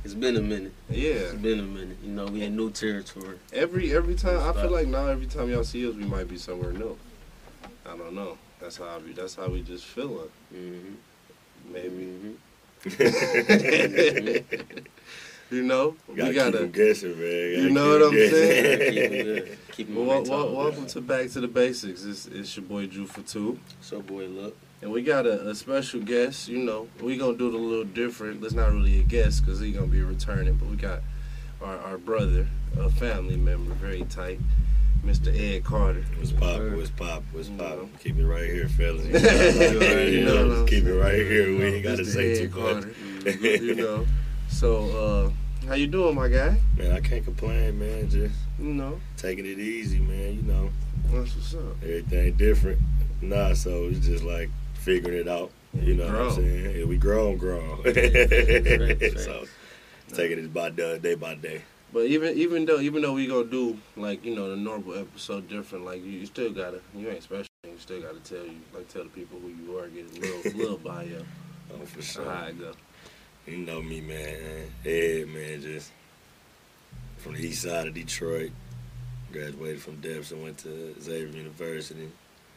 It's been a minute. Yeah. It's been a minute. You know, we in new territory. Every time I feel like now every time y'all see us, we might be somewhere new. I don't know. That's how we just feeling. Maybe. You know, we gotta keep them guessing, man. You know what I'm saying? Welcome to Back to the Basics. It's your boy Drew for two. So boy, look. And we got a special guest. You know, we gonna do it a little different. It's not really a guest because he gonna be returning, but we got our brother, a family member, very tight, Mr. Ed Carter. What's pop? Keep it right here, fellas. You know, keep it right here. We ain't gotta Mr. say Ed too much. Carter. You know. So, how you doing, my guy? Man, I can't complain, man. Just taking it easy, man. You know, that's what's up. Everything different. So it's just like figuring it out. You know what I'm saying? Yeah, we grown. So taking it day by day. But even though we gonna do like the normal episode different, like you still gotta, you ain't special. You still gotta tell the people who you are, get a little bio. Oh, for sure. How I go. You know me, man. Ed, man, just from the east side of Detroit. Graduated from Debson, went to Xavier University.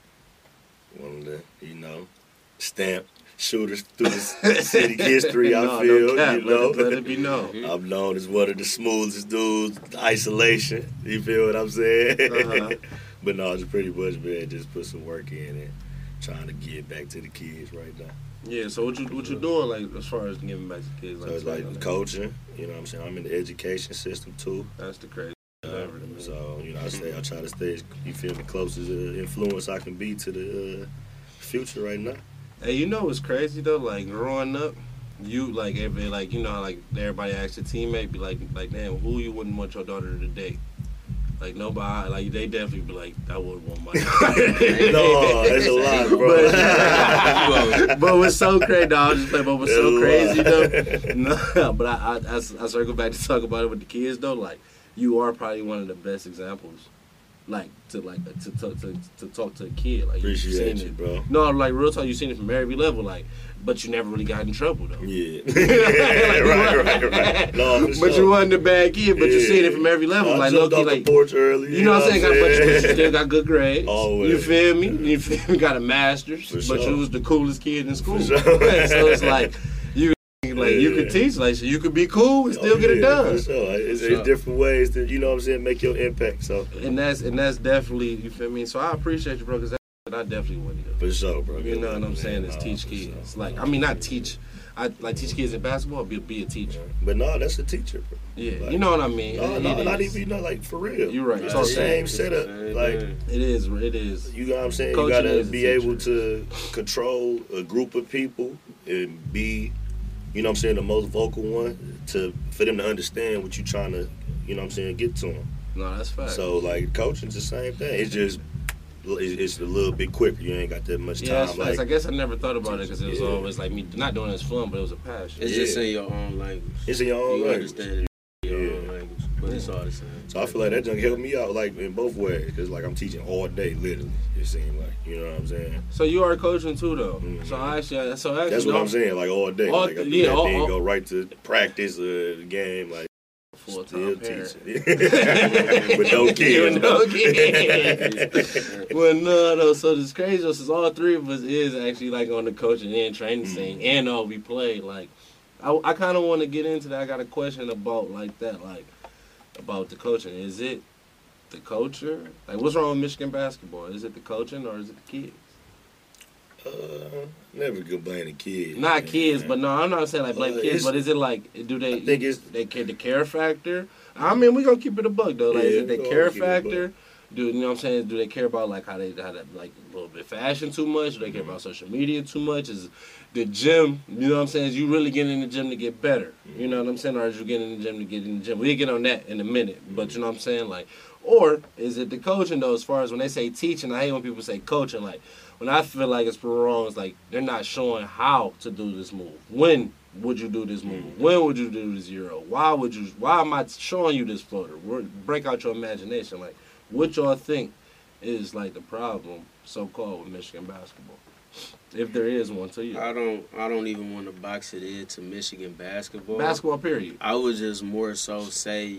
One of the, stamp shooters through the city history, I feel. Let it be known. I'm known as one of the smoothest dudes, isolation. You feel what I'm saying? But no, it's pretty much, man, just put some work in and trying to get back to the kids right now. Yeah, so what you doing, like, as far as giving back to kids? So it's like coaching, you know what I'm saying? I'm in the education system, too. That's the crazy So, I try to stay, you feel me, close as an influence I can be to the future right now. Hey, you know what's crazy, though? Like, growing up, you, like, everybody asks your teammate, be like, damn, who you wouldn't want your daughter to date? Like, nobody, like, they definitely be like, I wouldn't want my daughter. No, that's a lot, bro. But what's so crazy, no, I'll just play, but what's so crazy, though? No, but I circle back to talk about it with the kids, though. Like, you are probably one of the best examples. To talk to a kid. Like, appreciate you, bro. No, like, real talk, you've seen it from every level, like, but you never really got in trouble, though. Yeah. Right. No, but you wasn't a bad kid, but you seen it from every level. I jumped off the porch early. You know what I'm saying? But you still got good grades. Always. You feel me? You feel me? Got a master's, but you was the coolest kid in school. For sure. So it's like, you could teach, like, so you could be cool and still get it done. For sure. It's different ways to, you know what I'm saying, make your impact. So and that's definitely, you feel me? So I appreciate you, bro, because I definitely want to do. For sure, bro. You know what I'm saying? Is teach kids. Like, I mean, not teach. I like teach kids in basketball. Be a teacher. But no, that's a teacher, bro. Yeah, like, you know what I mean. No, not even like for real. You're right. It's the same setup. Like it is. You know what I'm saying? Coaching, you gotta be able to control a group of people and be, you know what I'm saying, the most vocal one for them to understand what you're trying to, you know what I'm saying, get to them. No, that's fact. So like coaching's the same thing. It's just it's a little bit quicker. You ain't got that much time. Yeah, that's fast. I guess I never thought about it because it was always like me not doing it as fun, but it was a passion. It's just in your own language. It's in your own language. Understand it in your own language, but it's all the same. So I feel like that junk helped me out like in both ways because like I'm teaching all day, literally. It seemed like, you know what I'm saying. So you are coaching too, though. Mm-hmm. So actually, that's what I'm saying. Like all day. Like I then go right to practice the game, like. Full-time parent. But no kids. Well, no. So it's crazy since all three of us is actually like on the coaching and training scene and all we play. Like, I kind of want to get into that. I got a question about like that, like about the coaching. Is it the culture? Like, what's wrong with Michigan basketball? Is it the coaching or is it the kids? Never complain to kids. Not kids, but no, I'm not saying like blame kids, but is it like, do they? I think they care the care factor. I mean, we gonna keep it a buck though. Like, is it the care factor? Do you know what I'm saying? Do they care about like how like a little bit fashion too much? Do they care about social media too much? Is the gym? You know what I'm saying? Is you really getting in the gym to get better? You know what I'm saying? Or is you getting in the gym to get in the gym? We'll get on that in a minute. But you know what I'm saying? Like, or is it the coaching though? As far as when they say teaching, I hate when people say coaching. Like, when I feel like it's wrong, it's like they're not showing how to do this move. When would you do this move? When would you do this zero? Why am I showing you this floater? Break out your imagination. Like, what y'all think is like the problem, so-called, with Michigan basketball? If there is one to you. I don't even want to box it in to Michigan basketball. Basketball, period. I would just more so say,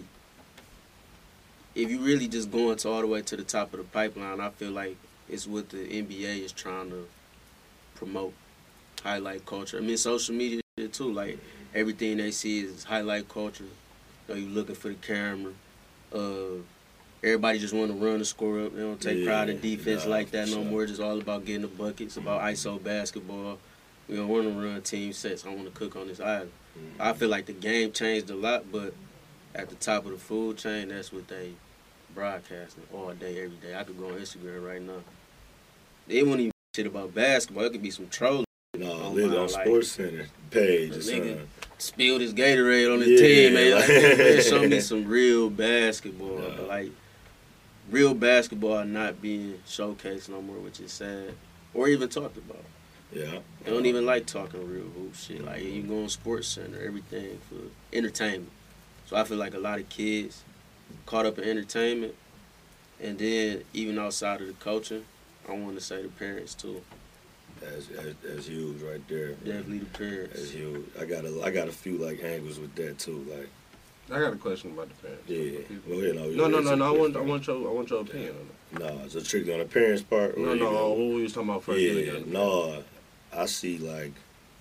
if you really just going to all the way to the top of the pipeline, I feel like it's what the NBA is trying to promote, highlight culture. I mean, social media too. Like everything they see is highlight culture. You know, you looking for the camera. Everybody just want to run and score up. They don't take pride in defense like that no more. It's just all about getting the buckets, about ISO basketball. We don't want to run team sets. I want to cook on this island. I feel like the game changed a lot, but at the top of the food chain, that's what they broadcasting all day, every day. I could go on Instagram right now. They won't even shit about basketball. It could be some trolling. No, live on Sports Center page or something. Spilled his Gatorade on the team, man. Like, man, show me some real basketball. Like, real basketball are not being showcased no more, which is sad, or even talked about. Yeah. They don't even like talking real hoop shit. Like, you go on Sports Center, everything for entertainment. So I feel like a lot of kids caught up in entertainment, and then even outside of the coaching, I want to say the parents too. That's huge right there. Definitely the parents. That's huge. I got a few like angles with that too. Like, I got a question about the parents. Yeah. Well, you know. No. I want your opinion on No, it's a trick on the parents' part. No. What we was talking about first? Yeah. No, I see. Like,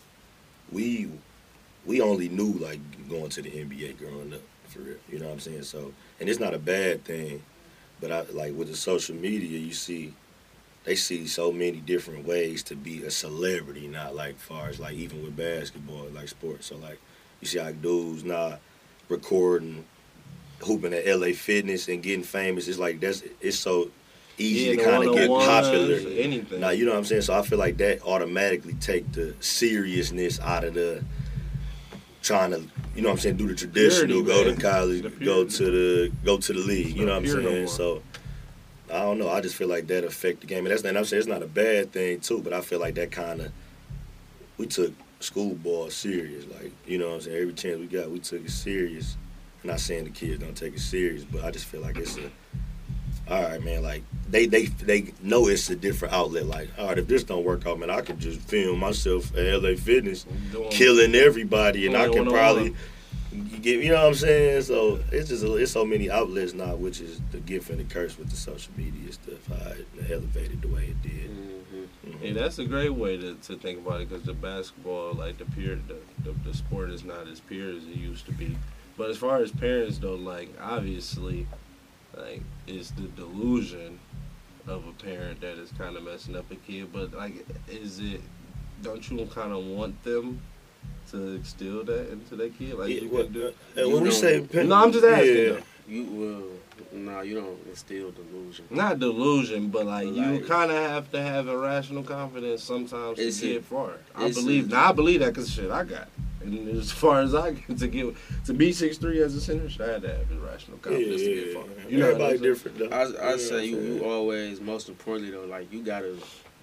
we only knew like going to the NBA growing up for real. You know what I'm saying? So, and it's not a bad thing, but I like with the social media, you see. They see so many different ways to be a celebrity, not like far as like even with basketball, like sports. So like you see how dudes not recording, hooping at LA Fitness and getting famous. It's like it's so easy to kind of get popular. Anything. Now you know what I'm saying. So I feel like that automatically take the seriousness out of the trying to, you know what I'm saying, do the traditional, go to college, go to the league. You know what I'm saying. So. I don't know. I just feel like that affect the game. And I'm saying it's not a bad thing, too, but I feel like that kind of, we took school ball serious. Like, you know what I'm saying? Every chance we got, we took it serious. I'm not saying the kids don't take it serious, but I just feel like it's all right, man, like, they know it's a different outlet. Like, all right, if this don't work out, man, I could just film myself at LA Fitness killing everybody, and I can probably... You know what I'm saying? So it's so many outlets now, which is the gift and the curse with the social media stuff. How it elevated the way it did. Mm-hmm. Yeah, that's a great way to think about it, because the basketball, like the sport is not as pure as it used to be. But as far as parents though, like obviously, like it's the delusion of a parent that is kind of messing up a kid. But like, don't you kind of want them to instill that into their kid? Like, when we say no, I'm just asking. Yeah. You don't instill delusion. Not delusion, but like you kind of have to have irrational confidence sometimes to get far. I believe that because shit I got. And as far as I get to be 6'3" as a center, I had to have irrational confidence to get far. You know, everybody different though. I say you always, most importantly though, like you gotta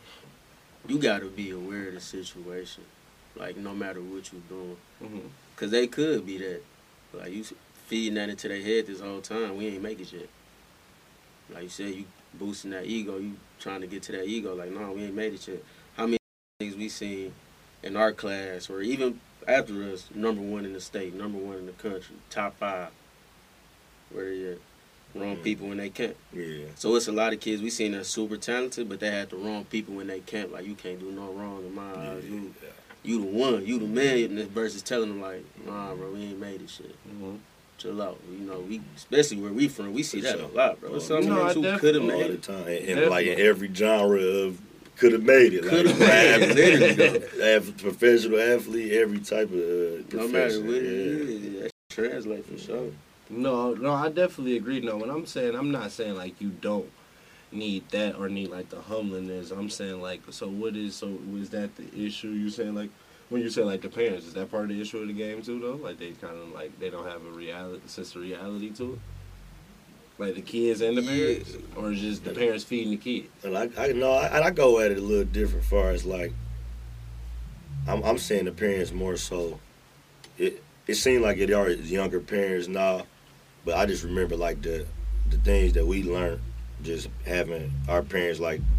be aware of the situation. Like, no matter what you're doing. Because they could be that. Like, you feeding that into their head this whole time. We ain't make it yet. Like you said, you boosting that ego. You trying to get to that ego. Like, no, we ain't made it yet. How many things we seen in our class, or even after us, number 1 in the state, number 1 in the country, top 5. Where they at? Wrong people when they can't. Yeah. So it's a lot of kids we seen that's super talented, but they had the wrong people when they can't. Like, you can't do no wrong in my eyes. You the one, you the man, versus telling them like, nah, bro, we ain't made this shit. Chill out. You know, we, especially where we from, we see that a lot, bro. It's something who could have made it. All the time. And like in every genre of could have made it. Could have made it. Professional athlete, every type of no matter what it is, that translate for sure. No, I definitely agree. No, when I'm not saying like you don't need that or need like the humbleness. I'm saying like, was that the issue? You saying like, when you say like the parents, is that part of the issue of the game too though? Like they kind of like, they don't have a sense of reality to it? Like the kids and the parents? Or just the parents feeding the kids? And I go at it a little different as far as like, I'm saying the parents more so, it seems like it are younger parents now, but I just remember like the things that we learned just having our parents like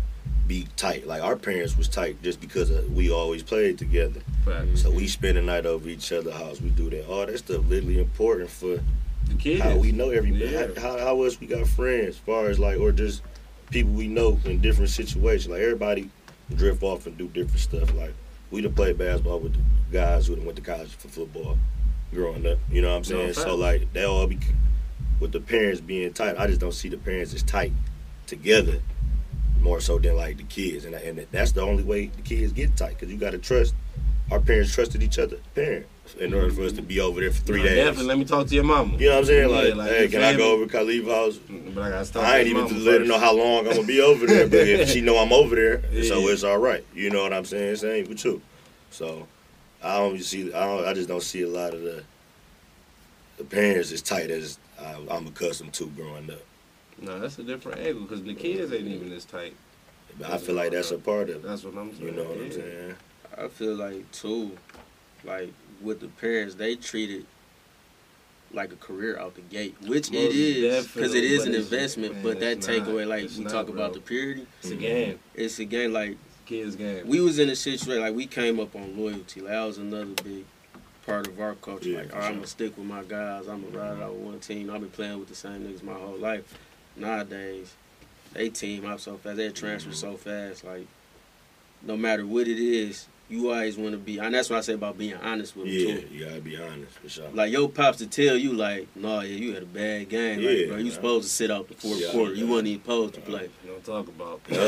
be tight. Like, our parents was tight just because we always played together. Right. So we spend the night over each other's house. We do that. All that stuff literally important for the kids. How we know everybody. Yeah. How else we got friends, as far as like, or just people we know in different situations. Like, everybody drift off and do different stuff. Like, we done played basketball with the guys who done went to college for football growing up. You know what I'm saying? No, so like, they all be with the parents being tight. I just don't see the parents as tight together more so than like the kids, and that's the only way the kids get tight, because you got to trust. Our parents trusted each other, parents, in order for us to be over there for 3 days. Definitely, let me talk to your mama. You know what I'm saying? Yeah, Like, hey, can I go over to Khalif's house? But I gotta stop. I ain't even let her know how long I'm gonna be over there, but if she know I'm over there, so it's all right. You know what I'm saying? Same with you. So I just don't see a lot of the parents as tight as I'm accustomed to growing up. No, that's a different angle, because the kids ain't even as tight. But I feel like that's a part of it. That's what I'm saying. You know what I'm saying? I feel like, too, like, with the parents, they treat it like a career out the gate, which it is, because it is an investment, man, but that take away, like, we talk about the purity. It's a game. It's a game, like, kids' game. We was in a situation, like, we came up on loyalty. Like, that was another big part of our culture. Like, all right, I'm going to stick with my guys. I'm going to ride out with one team. I've been playing with the same niggas my whole life. Nowadays, they team up so fast. They transfer so fast. Like, no matter what it is, you always want to be, and that's what I say about being honest with them, too. Yeah, you got to be honest, for sure. Like, your pops to tell you, like, no, you had a bad game. Like, bro, you supposed to sit out the fourth quarter. You wasn't even supposed to play. Don't talk about We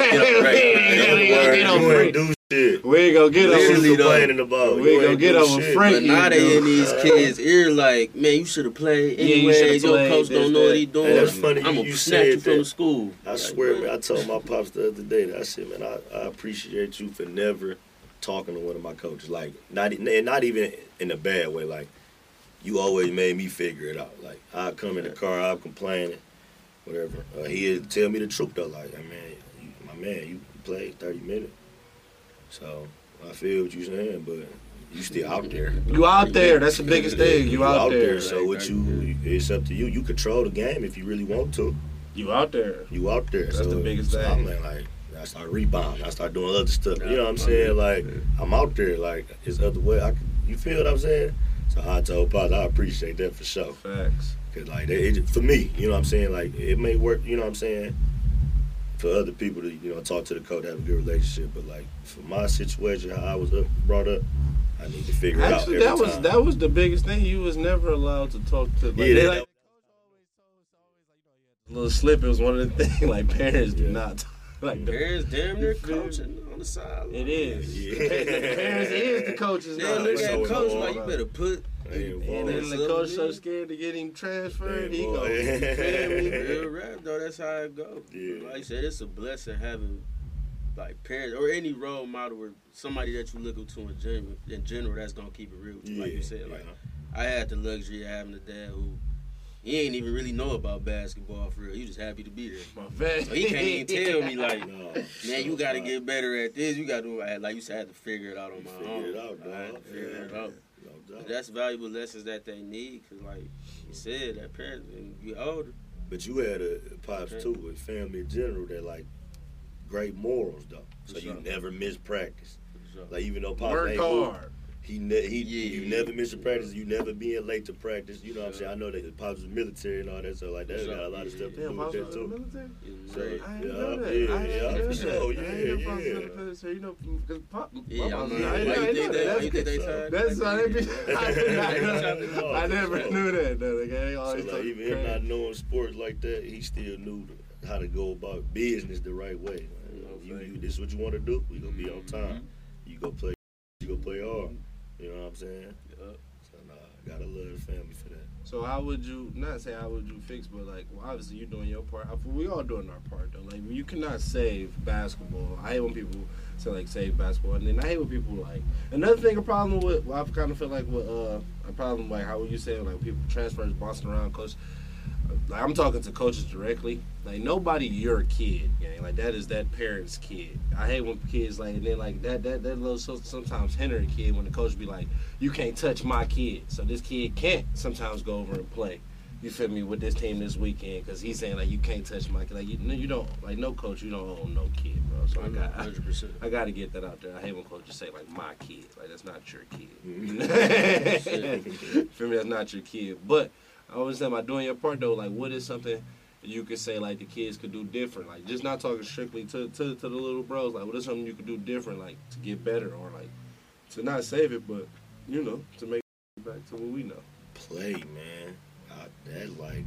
ain't do shit. We ain't gonna get over complaining about. We ain't gonna get over Frankie. But now they in these kids' ear like, man, you should have played anyways. Your coach don't know what he doing. Hey, that's funny. I'm gonna snatch you from the school. I swear, man, I told my pops the other day that I said, man, I appreciate you for never talking to one of my coaches. Like, not even in a bad way. Like, you always made me figure it out. Like, I'd come in the car, I'd complaining, whatever. He'd tell me the truth, though. Like, hey, you played 30 minutes. So, I feel what you're saying, but you still out there. You out there. That's the biggest thing. You out there. So, it's up to you. You control the game if you really want to. You out there. You out there. That's the biggest thing. I'm like, I start rebounding. I start doing other stuff. You know what I'm saying? Like, I'm out there. Like, it's other way. You feel what I'm saying? So I told Pops, I appreciate that for sure. Facts. Because, like, for me, you know what I'm saying? Like, it may work, you know what I'm saying? For other people to, you know, talk to the coach, have a good relationship. But, like, for my situation, how I was brought up, I need to figure it out every time. That was the biggest thing. You was never allowed to talk to. Like, a little slip. It was one of the things. Like, parents do not talk. Like, parents damn near coaching on the side. It is. Yeah. The parents is the coaches. They look at coach like, you better put. And then the coach so scared to get him transferred, he go. Real rap though, that's how it goes. Yeah. Like I said, it's a blessing having like parents or any role model or somebody that you look up to in general that's gonna keep it real with you. Like you said, like I had the luxury of having a dad who he ain't even really know about basketball for real. He was happy to be there. So he can't even tell me like, man, you got to get better at this. You got to like you said, I had to figure it out on my own. I had to figure it out. But that's valuable lessons that they need because, like you said, that parents when you get older. But you had a pops too with family in general that like great morals though. So you never miss practice. Like even though pops ain't hard. You never miss a practice. You never being late to practice. You know what I'm saying? I know that Pops was military and all that, so like that got a lot of stuff to do with that too. So, I didn't know that. You know, because Pop. That's how they be. I never knew that. So like even him not knowing sports like that, he still knew how to go about business the right way. This is what you want to do. We gonna be on time. You go play hard. You know what I'm saying? Yep. So, gotta love the family for that. So how would you, not say how would you fix, but like, well, obviously you're doing your part. We all doing our part, though. Like, you cannot save basketball. I hate when people say, like, save basketball. And then I hate when people, like, another thing, a problem with, well, I kind of feel like with, a problem, like, how you say, like, people transfers, bouncing around, coach. Like, I'm talking to coaches directly. Like, nobody your kid, gang. Like, that is that parent's kid. I hate when kids, like, and then, like, that little sometimes hinder a kid when the coach be like, you can't touch my kid. So this kid can't sometimes go over and play. you feel me, with this team this weekend, because he's saying like you can't touch my kid. Like you don't, like no coach, you don't own no kid, bro. So I got to get that out there. I hate when coaches say like my kid, like that's not your kid. For me, that's not your kid. But I always say, by doing your part though, like what is something you could say like the kids could do different, like just not talking strictly to the little bros, like what is something you could do different, like to get better or like to not save it, but you know, to make it back to what we know. Play, man. That like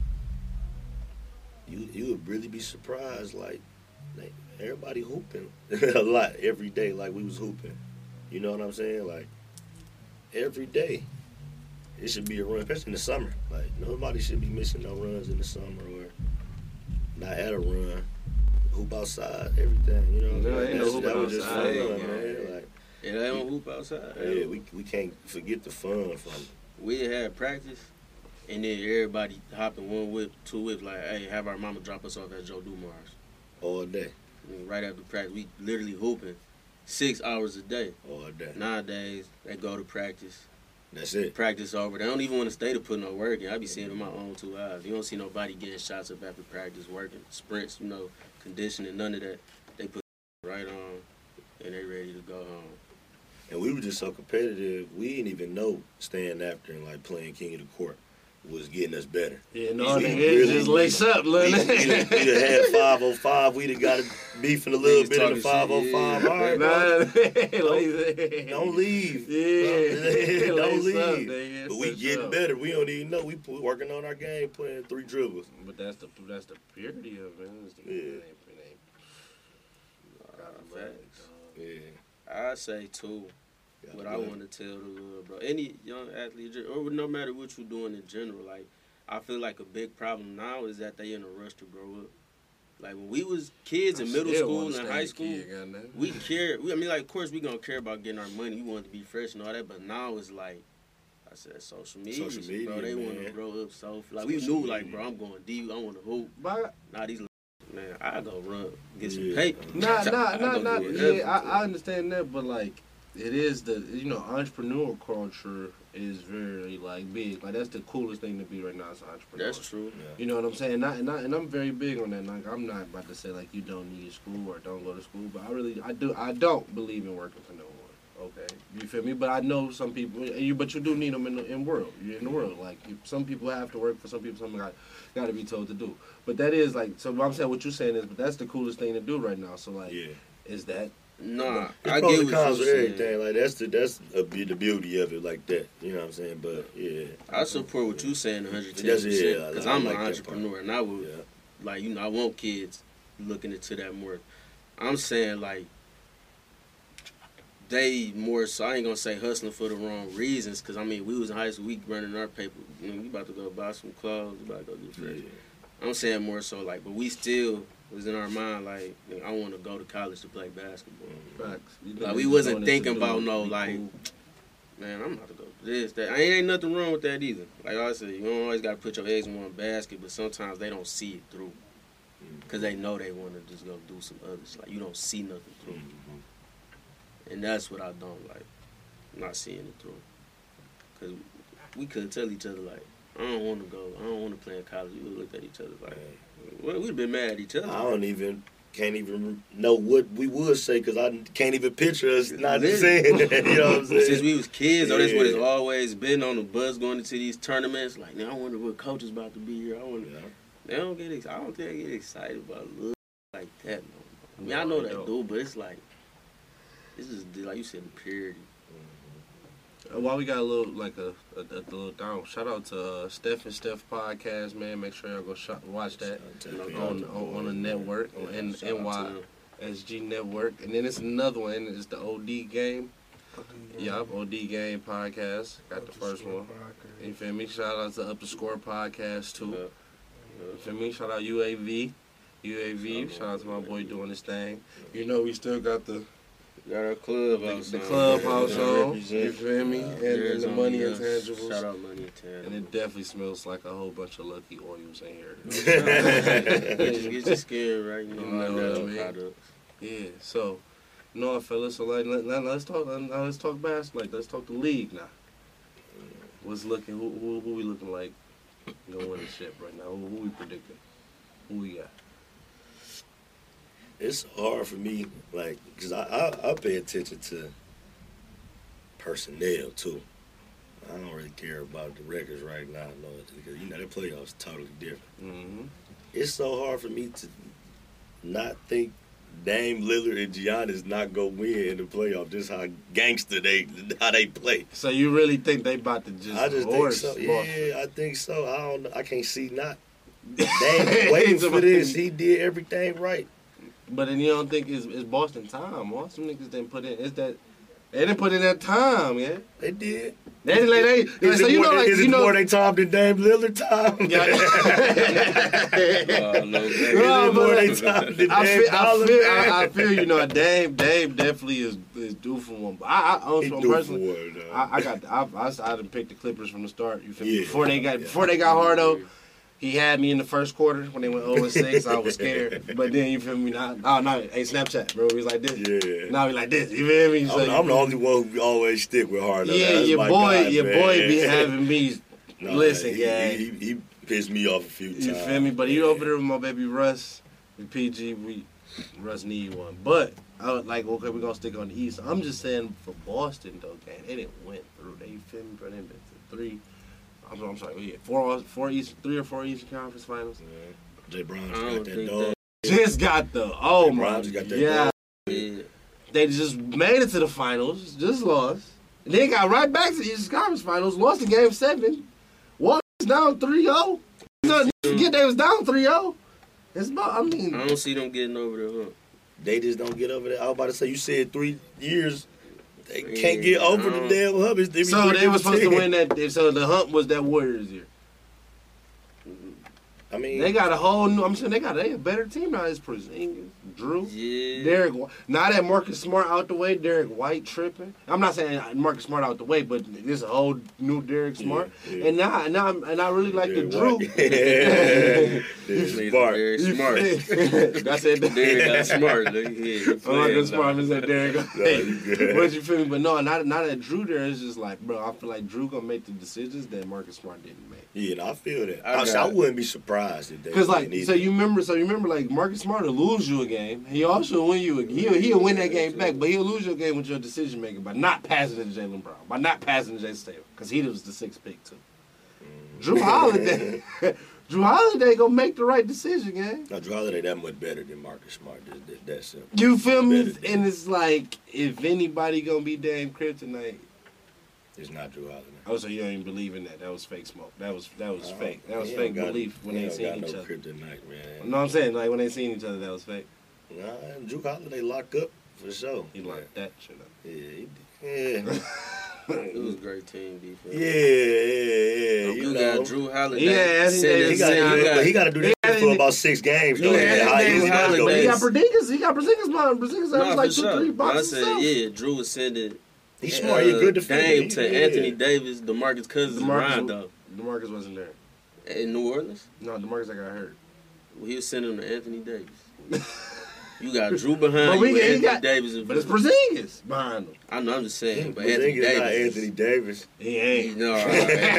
you would really be surprised. Like everybody hooping a lot every day. Like we was hooping. You know what I'm saying? Like every day, it should be a run, especially in the summer. Like nobody should be missing no runs in the summer or not at a run. Hoop outside, everything. You know what I'm saying? That was just fun, man. Like they don't hoop outside. Yeah, we can't forget the fun from it. We had practice. And then everybody hopping one whip, two whips, like, hey, have our mama drop us off at Joe Dumars. All day. Right after practice, we literally hooping 6 hours a day. All day. Nowadays, they go to practice. That's it. Practice over. They don't even want to stay to put no work in. I be seeing with my own 2 eyes. You don't see nobody getting shots up after practice, working, sprints, conditioning, none of that. They put right on, and they ready to go home. And we were just so competitive, we didn't even know staying after and, like, playing King of the Court was getting us better. Yeah, no, nigga, just lace up, look. We'd have had 505. We'd have got beefing a little bit in the 505. All right, don't leave. Yeah. Don't leave. But we getting better. We don't even know. We working on our game, playing 3 dribbles. But that's the purity of it. Yeah. I say, too, what I want to tell the little bro, any young athlete, or no matter what you're doing in general, like, I feel like a big problem now is that they in a rush to grow up. Like, when we was kids in middle school and high school, we cared. I mean, like, of course, we going to care about getting our money. We wanted to be fresh and all that, but now it's like, I said, social media bro. They want to grow up so, like, we knew, like, bro, I'm going deep. I want to hoop. Now these man, I go run, get some paper. I understand that, but, like, it is entrepreneur culture is very like big. Like that's the coolest thing to be right now as an entrepreneur. That's true. Yeah. You know what I'm saying? And I'm very big on that. Like I'm not about to say like you don't need school or don't go to school, but I don't believe in working for no one. Okay, you feel me? But I know some people. But you do need them in the world. You're in the world. Like some people have to work for some people. Something got to be told to do. But that is like so. What I'm saying, what you're saying is, but that's the coolest thing to do right now. So like, is that? Nah, I get what you're saying. Everything. Like that's the beauty of it, like that. You know what I'm saying? But yeah, I support what you're saying 110%. Because I'm an entrepreneur, and I would I want kids looking into that more. I'm saying like they more so. I ain't gonna say hustling for the wrong reasons. Because I mean, we was in high school, we running our paper. We about to go buy some clothes. We about to go get fresh. Yeah. I'm saying more so like, but we still was in our mind like, I want to go to college to play basketball. Facts. Like we wasn't thinking about man, I'm about to go to this, that. Ain't nothing wrong with that either. Like I said, you don't always got to put your eggs in one basket, but sometimes they don't see it through because they know they want to just go do some others. Like you don't see nothing through, and that's what I don't like, not seeing it through. Because we couldn't tell each other like, I don't want to go. I don't want to play in college. We would look at each other like, well, we'd been mad at each other. Can't even know what we would say because I can't even picture us not saying that. You know what I'm saying? Since we was kids, that's what it's always been on the bus going into these tournaments. Like, now I wonder what coach is about to be here. They don't get excited. I don't think they get excited about little like that. No. I mean, I know they do, but it's like, this is like you said, the purity. While we got a little little down, shout out to Steph and Steph podcast, man. Make sure y'all go watch that on the network on NYSG network, and then it's another one. It's the OD game. Yup, OD game podcast. Got the first one. You feel me? Shout out to Up the Score podcast too. You feel me? Shout out UAV. Shout out to my boy doing this thing. You know we still got our clubhouse the clubhouse on, you feel me? And the Money Intangibles. Shout out Money Intangibles. And it definitely smells like a whole bunch of Lucky Oils in here. Get you scared, right? You know what I mean? Products. Yeah, so, fellas, so let's talk basketball. Let's talk the league now. What's looking, who we looking like gonna win the ship right now? Who we predicting? Who we got? It's hard for me, like, because I pay attention to personnel, too. I don't really care about the records right now, because, the playoffs totally different. Mm-hmm. It's so hard for me to not think Dame Lillard and Giannis not go win in the playoffs. Just how gangster how they play. So you really think they about to just? I just think so. Yeah, I think so. I don't know. I can't see not. Dame waiting for this. He did everything right. But then you don't think it's Boston time? Some niggas didn't put in. They didn't put in that time, yeah. They did. Is it more they time than Dame Lillard time? Yeah. I feel Dame definitely is due for one. I personally, I didn't pick the Clippers from the start. You feel me? Before they got Hardo. He had me in the first quarter when they went 0-6. I was scared. But then, you feel me? Hey, Snapchat, bro. He's like this. Yeah. Now he's like this. You feel me? I'm the only one who always stick with Hardo. Yeah, your boy be having me. Listen, he pissed me off a few times. You feel me? But he over there with my baby Russ. With PG, Russ need one. But, I was like, okay, we're going to stick on the East. I'm just saying for Boston, though, gang, they didn't win through. They, you feel me? But they been to 3. I'm sorry, 3 or 4 Eastern Conference Finals. Yeah. Jay Brown got that dog. Just got the They just made it to the finals, just lost. And then got right back to the Eastern Conference Finals, lost in Game 7. Was down 3-0. Forget they was down 3-0. It's about, I don't see them getting over the hump. They just don't get over that. I was about to say, you said 3 years. They can't get over the damn hump. So they were supposed to win that. So the hump was that Warriors year. I mean, they got a whole new. I'm saying they a better team now. It's Porzingis, Drew, Derek. Now that Marcus Smart out the way, Derek White tripping. I'm not saying Marcus Smart out the way, but there's a whole new Derek Smart. Yeah. And I really like the Drew. Smart. Derek Smart. That's it. Derek got smart. I'm not good smart. I'm saying Derek. But you feel me? But no, not that Drew there. It's just like, bro, I feel like Drew gonna make the decisions that Marcus Smart didn't make. Yeah, I feel that. I wouldn't be surprised if they. Because you remember like Marcus Smart will lose you a game. He also win you. He'll win that game back, but he'll lose your game with your decision making by not passing it to Jaylen Brown, by not passing to Jason Tatum, because he was the 6th pick too. Drew Holiday. Drew Holiday gonna make the right decision, gang. Now, Drew Holiday that much better than Marcus Smart. That's simple. You feel me? And it's like, if anybody gonna be Dame Kryptonite, it's not Drew Holiday. Oh, so you don't even believe in that? That was fake smoke. That was fake. That was fake belief when they seen each other. Kryptonite, man. No, I'm saying like when they seen each other, that was fake. Nah, Drew Holiday locked up for sure. He locked that shit up. Yeah. It was a great team defense. Yeah. You got Drew Holiday. Yeah, he got to do that for about 6 games. Though. He got Porzingis. He got Porzingis. Porzingis was like 2-3 boxes. I said, Drew was sending. He's smart. He's a good defender. Dame to Anthony Davis, DeMarcus Cousins, and Rondo. DeMarcus wasn't there. In New Orleans? No, DeMarcus got hurt. Well, he was sending him to Anthony Davis. You got Drew behind you, Anthony Davis. But it's Porzingis behind him. I know, I'm just saying. But Anthony Davis. Not Anthony Davis. He ain't. No. Not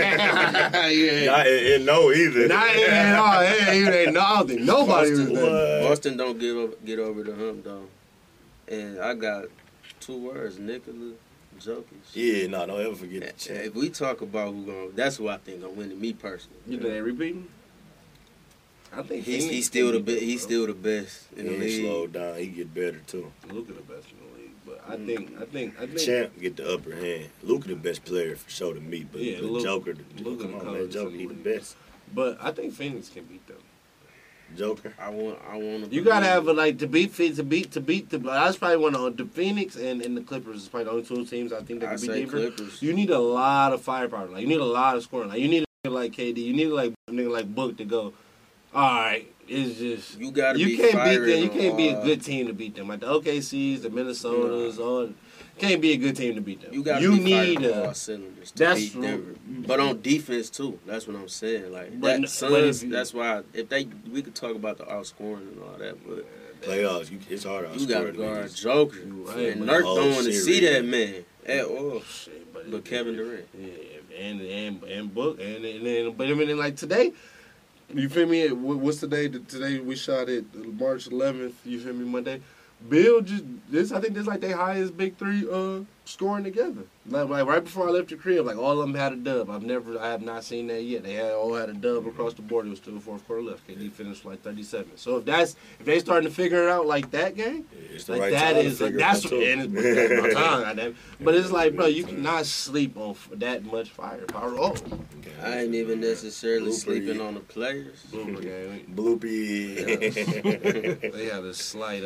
in no either. Not in all. He ain't no. I don't think nobody was there. Boston don't get over the hump, though. And I got 2 words, Nikola Jokic. Yeah, no, don't ever forget the champ. If we talk about who going, that's who I think gonna win. Me personally, you think they repeating? I think he's still the best. He's still the best in the league. He slowed down. He get better too. Luka the best in the league, but I think champ get the upper hand. Luka the best player for sure to me, but the Joker, Luka, come on, man, Joker, he the best. But I think Phoenix can beat them. Joker. I want to. You gotta have to beat. That's probably one of the Phoenix and the Clippers is probably the only 2 teams I think that can beat Denver. You need a lot of firepower. Like you need a lot of scoring. Like you need a nigga like KD. You need a nigga like Book to go. All right, it's just you can't beat them. You can't be a good team to beat them. Like the OKCs, the Minnesotas, all. Can't be a good team to beat them. You need cylinders to beat Denver, but on defense too. That's what I'm saying. Like Suns. That's why we could talk about the outscoring and all that, but playoffs, it's hard to outscore. You got to guard Joker, and Nurk don't want to see that man at all. But Kevin Durant. Yeah, and Book and then but I mean like today, you feel me? What's today? Today we shot it March 11th. You feel me? Monday. Bill I think this like their highest big three scoring together. Like right before I left the crib, like all of them had a dub. I have not seen that yet. They all had a dub across the board. It was still the fourth quarter left. KD finished like 37. So if they starting to figure it out like that game, it's the like right that time is to like figure that's it what out, and it's my time, goddamn. But it's like, bro, you cannot sleep on that much firepower. Oh, I ain't even necessarily sleeping on the players. Blooper game. Bloopy. They had a slight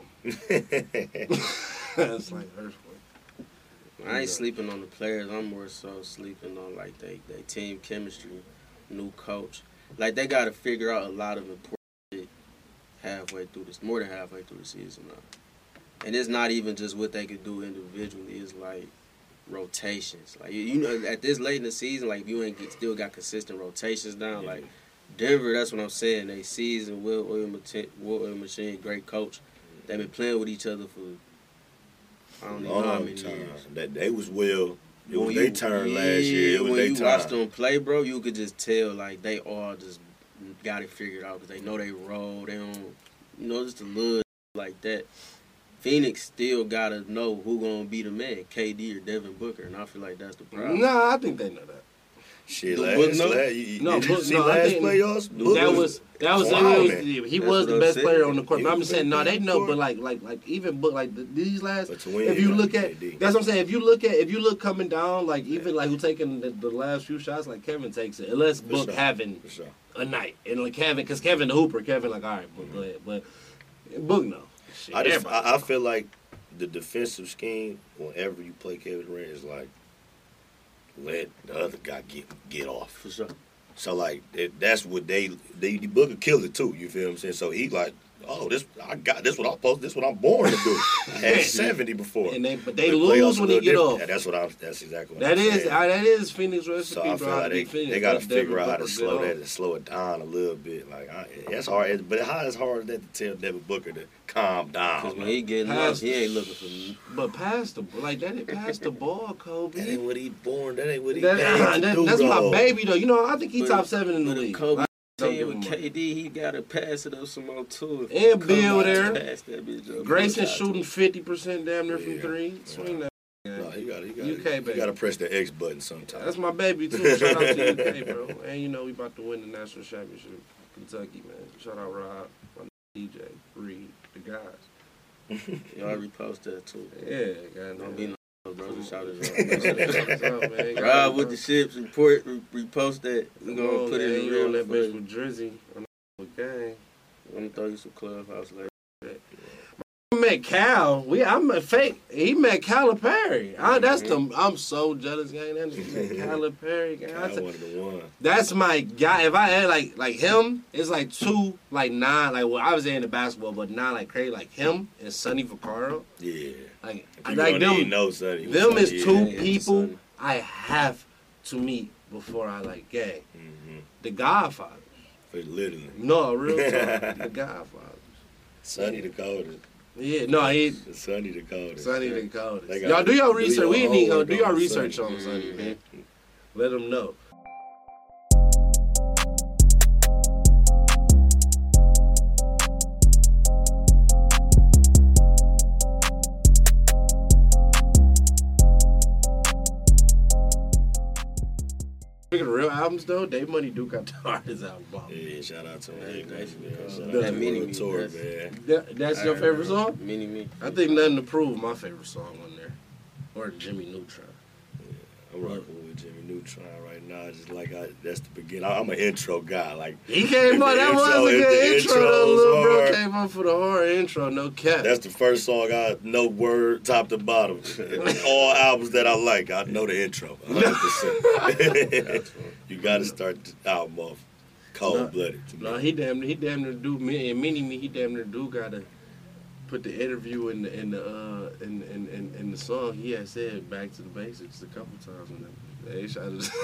slight earthquake. I ain't sleeping on the players. I'm more so sleeping on like they team chemistry, new coach. Like they got to figure out a lot of important shit more than halfway through the season now. And it's not even just what they could do individually. It's like rotations. Like you know, at this late in the season, like if you ain't still got consistent rotations down, like Denver. That's what I'm saying. They season Will Machine, great coach. They've been playing with each other for I don't even know how many years. That they was Will. It was their turn last year. It was their turn. When you watched them play, bro, you could just tell like they all just got it figured out because they know they roll. They don't, just a little like that. Phoenix still gotta know who gonna be the man, KD or Devin Booker, and I feel like that's the problem. Nah, I think they know that. Shit, last playoffs? He was the best player on the court. But I'm just saying, no, they know. But like even Book, like these last, if you look at, that's what I'm saying. If you look coming down, like even like who taking the last few shots, like Kevin takes it, unless Book having a night, and like because Kevin the Hooper, Kevin like all right, Book go ahead, but Book no. Shit, I feel like the defensive scheme whenever you play Kevin Durant is like, let the other guy get off. For sure. So like that's what the Booker killed it too. You feel what I'm saying? So he like, this what I'm born to do. I had 70 before. But they lose when he get off. Yeah, that's exactly what that I'm saying. That is Phoenix recipe. So I feel like they got to figure out how to slow it down a little bit. Like that's hard, but how is hard that to tell Devin Booker to calm down? Because when he getting up, he ain't looking for me. But pass the ball, Kobe. That ain't what he born. That ain't what he. That's my baby though. I think he top 7 in the league. Kobe. With KD, he got to pass it up some more too. And Bill there. Grayson shooting 50% damn near from 3. Swing that. No, he got UK, you got to press the X button sometime. That's my baby too. Shout out to UK, bro. And we about to win the national championship, Kentucky, man. Shout out Rob, DJ, Reed, the guys. Y'all repost that too. Yeah, don't be no bro. Shout out Rob with the ships repost that. We gonna put it in real. On that bitch with Drizzy on the gang. I'm gonna throw you some Clubhouse later. I met Cal. I'm a fake. He met Calipari. I'm so jealous, gang. That nigga met Calipari, gang. Cal one of the one. That's my guy. If I had like him, it's like 2, like 9. Like I was in the basketball, but 9 like crazy. Like him and Sonny Vaccaro. Yeah. Like them. Know Sonny. Them is 2 people I have to meet before I like gang. Mm-hmm. The Godfathers. Literally. No, real talk. The Godfathers. Sonny the coldest. Yeah, no, Sonny the coldest. Sonny the coldest. Y'all do your research. We need to do your research on Sonny, man. Let them know. Speaking of real albums, though, Dave Money do got the hardest album. Yeah, shout out to him. That Mini Me tour, man. That's your favorite song? Mini Me. I think Nothing to Prove my favorite song on there. Or Jimmy Neutron. Yeah, I'm rocking with Jimmy Neutron right now. Just like that's the beginning. I'm an intro guy. Like he came up. That was a good intro. Though, little bro came up for the horror intro. No cap. That's the first song I know word top to bottom. All albums that I like, I know the intro. 100%. You got to start the album off cold blooded. No, he damn near do me and Mini Me. He damn near do gotta put the interview in the song. He had said back to the basics a couple times. They shot it.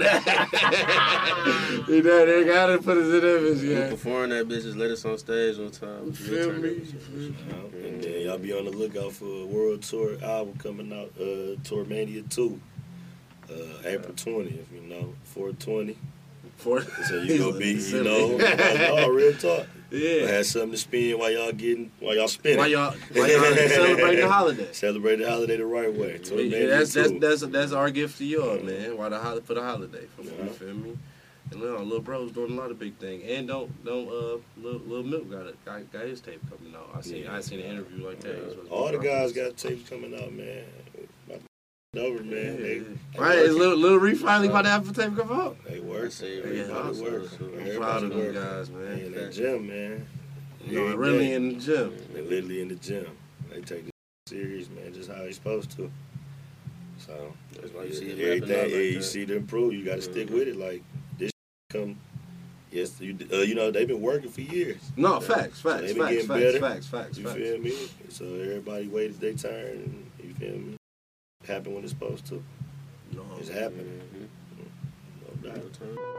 They gotta put his image. Yeah. Performing that bitch, just let us on stage on time. Feel me? And then y'all be on the lookout for a world tour album coming out, Tour Mania 2. April 20th, 420. So you gonna be, no, real talk. Yeah. Have something to spend while y'all spinning. While y'all celebrating the holiday. Celebrate the holiday the right way. That's our gift to y'all, man. For the holiday. You feel me? And Lil Bro's doing a lot of big things. And Lil Milk got his tape coming out. I seen an interview like that. All the guys got tapes coming out, man. Over, man. Right, is Lil Reef finally about to have a tape come out? They work. I'm proud of them guys, man. In the gym, man. Really in the gym. They're literally in the gym. They take it serious, man, just how they supposed to. So that's why you see everything. You see them improve. You got to stick with it. Like this come. Yes, they've been working for years. No, facts. So they've been getting better. Facts. You feel me? So everybody waited their turn. You feel me? Happen when it's supposed to. No, it's happening. No doubt.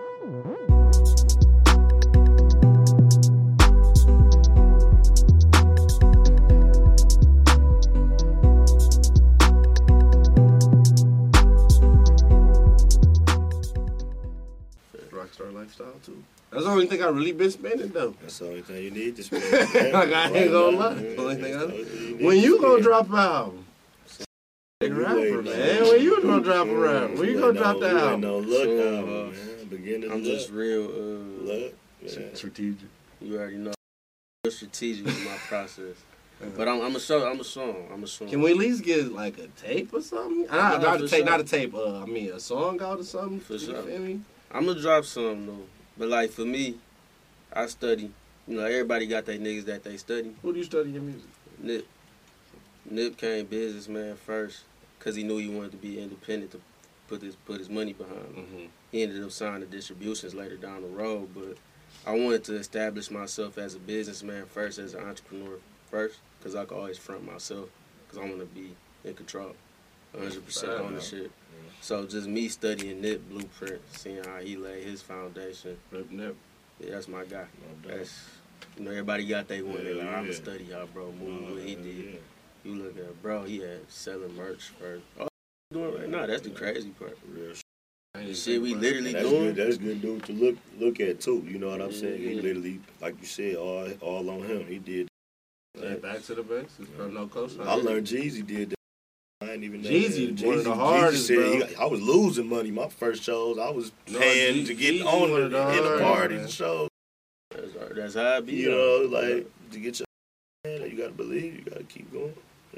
Rockstar lifestyle too. That's the only thing I really been spending though. That's the only thing you need to spend. Like I ain't gonna lie. That's the only thing when you gonna drop an album? Rapper, man. When you gonna drop a rapper? When you gonna drop the album? No luck album, man. Beginning. I'm just real luck. Strategic. You already know. Real strategic with my process. But I'm a song. Can we at least get like a tape or something? Not a tape. A song out or something. For sure. You feel me? I'm gonna drop some though. But like for me, I study. Everybody got their niggas that they study. Who do you study your music? Nip came businessman first because he knew he wanted to be independent to put his money behind him. Mm-hmm. He ended up signing distributions later down the road, but I wanted to establish myself as a businessman first, as an entrepreneur first, because I could always front myself, because I want to be in control, 100% ownership. So just me studying Nip blueprint, seeing how he laid his foundation. Nip. Yeah, that's my guy. That's, everybody got their one. They're like, I'm gonna study how bro move what he did. Yeah. You look at bro, he had selling merch first. Oh, doing right now. That's the crazy part. Real the shit we literally doing. That's good dude to look at too. You know what I'm saying? He literally, like you said, all on him. He did. Back to the basics, bro. No cosign. I learned Jeezy did that. I ain't even know Jeezy, one of the hardest, bro. I was losing money my first shows. I was paying to get on in the parties shows. That's how I be. You know, like to get your man, you gotta believe. You gotta keep going.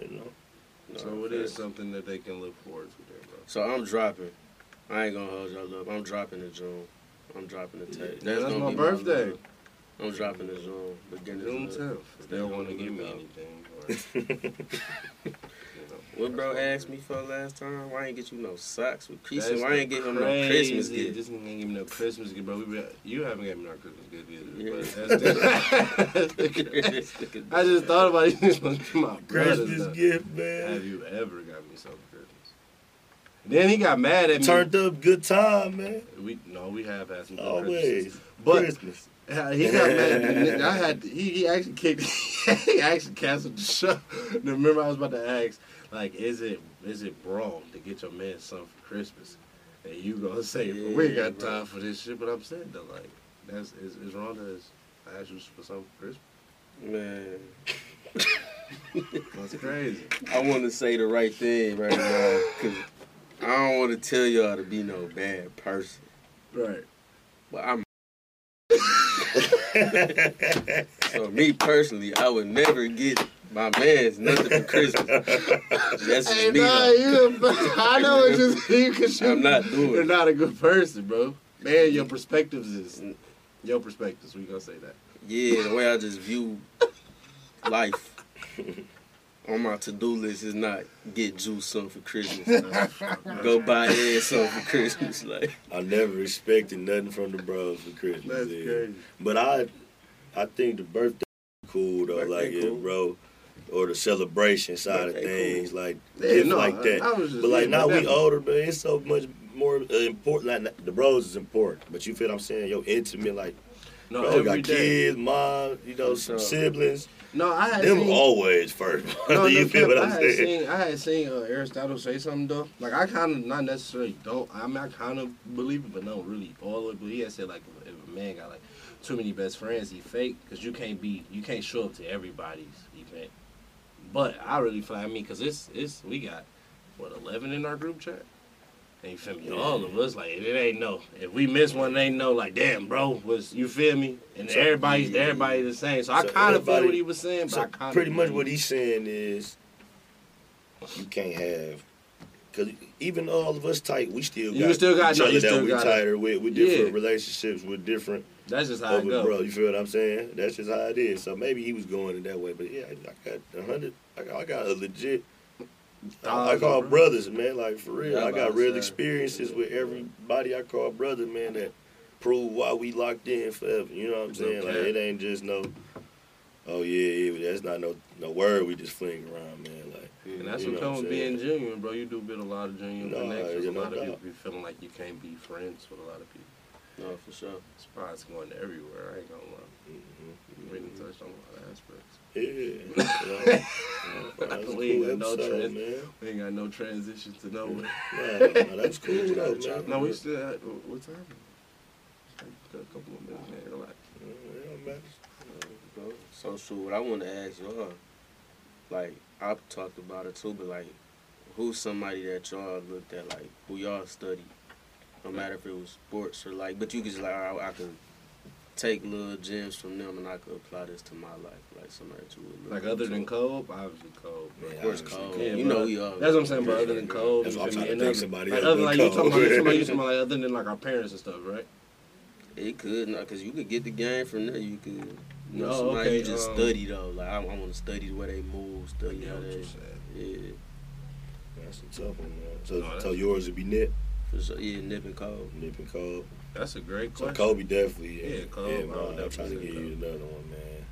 So it is something that they can look forward to there, bro. So I'm dropping. I ain't gonna hold y'all up. I'm dropping in June. I'm dropping the tape. That's my birthday. I'm dropping in June. June 10th. If they don't want to give me anything. What bro asked me for last time? Why ain't get you no socks with Christmas? Why ain't get him no Christmas gift? This nigga ain't give me no Christmas gift, bro. You haven't given me no Christmas gift either. I just thought about it. This must be my Christmas gift, man. Have you ever got me something for Christmas? Then he got mad at me. Turned up good time, man. We have had some good always Christmas. But Christmas. He got mad at me. He actually kicked. He actually canceled the show. Remember, I was about to ask, like, is it wrong to get your man something for Christmas? And you gonna say, well, we ain't got time for this shit. But I'm saying though, like, it's wrong to ask you for something for Christmas. Man, that's crazy. I want to say the right thing right now because I don't want to tell y'all to be no bad person. Right. But I'm. So me personally, I would never get my man's nothing for Christmas. That's just me. I know what you're saying because I'm not doing. You're not a good person, bro. Man, your perspectives is your perspectives. We gonna say that. Yeah, the way I just view life on my to-do list is not get Juice something for Christmas. Go buy Ed something for Christmas. Like I never expected nothing from the bros for Christmas. That's crazy. But I think the birthday cool though, birthday cool. Bro, or the celebration side birthday of things, cool. Like like that. But like now we older, but it's so much more important. Like the bros is important, but you feel what I'm saying? Yo, intimate, like No, bro, got kids, mom, some siblings. No, I had them always first. No, you feel what I'm saying? I had seen Aristotle say something though. Like I kind of not necessarily don't. I mean, I kind of believe it, but don't really all of it. But he had said like if a man got like too many best friends, he fake because you can't show up to everybody's event. But I really feel because we got 11 in our group chat. And you feel me? All of us, like, it ain't no. If we miss one, it ain't no, like, damn, bro, you feel me? And so, everybody the same. So I kind of feel what he was saying, but I kind of. Pretty much what he's saying is you can't have. Because even though all of us tight, we still got each other that we tighter with different relationships, with different. That's just how it goes. Bro, you feel what I'm saying? That's just how it is. So maybe he was going in that way. But yeah, I got 100. I got a legit. I call brothers, man, like for real. I got real experiences with everybody I call brother, man, that prove why we locked in forever. You know what I'm saying? Like it ain't just no, oh yeah, that's not no word we just fling around, man. Like, and that's what comes with being genuine, bro. You do build a lot of genuine connections. A lot of people be feeling like you can't be friends with a lot of people. No, for sure. Spots going everywhere. I ain't gonna lie. We didn't touch on a lot of aspects. Yeah. We ain't got no transition to nowhere. No, that's cool though, man. No, we still had, what time? A couple more minutes, man. Relax. It don't matter. So, what I want to ask y'all, like, I talked about it too, but, like, who's somebody that y'all looked at, like, who y'all studied? No matter if it was sports or, like, but you could just, like, I could take little gems from them and I could apply this to my life, like somebody that you would look like other than Cole, obviously Cole. Of course, Cole. Yeah, you know we are. That's what I'm saying, but other than Cole, that's what I'm trying to think somebody like, other than Cole. You talking about like other than like our parents and stuff, right? It could, because you could get the game from there. You could, somebody you just study though. Like I want to study the way they move, study how they. Yeah. That's a tough one, man. So yours would be Nip. For sure, yeah, Nip and Cole. Nip and Cole. That's a great question. So Kobe definitely. Yeah, Cole. Yeah, man, I'm trying to give you another one, man.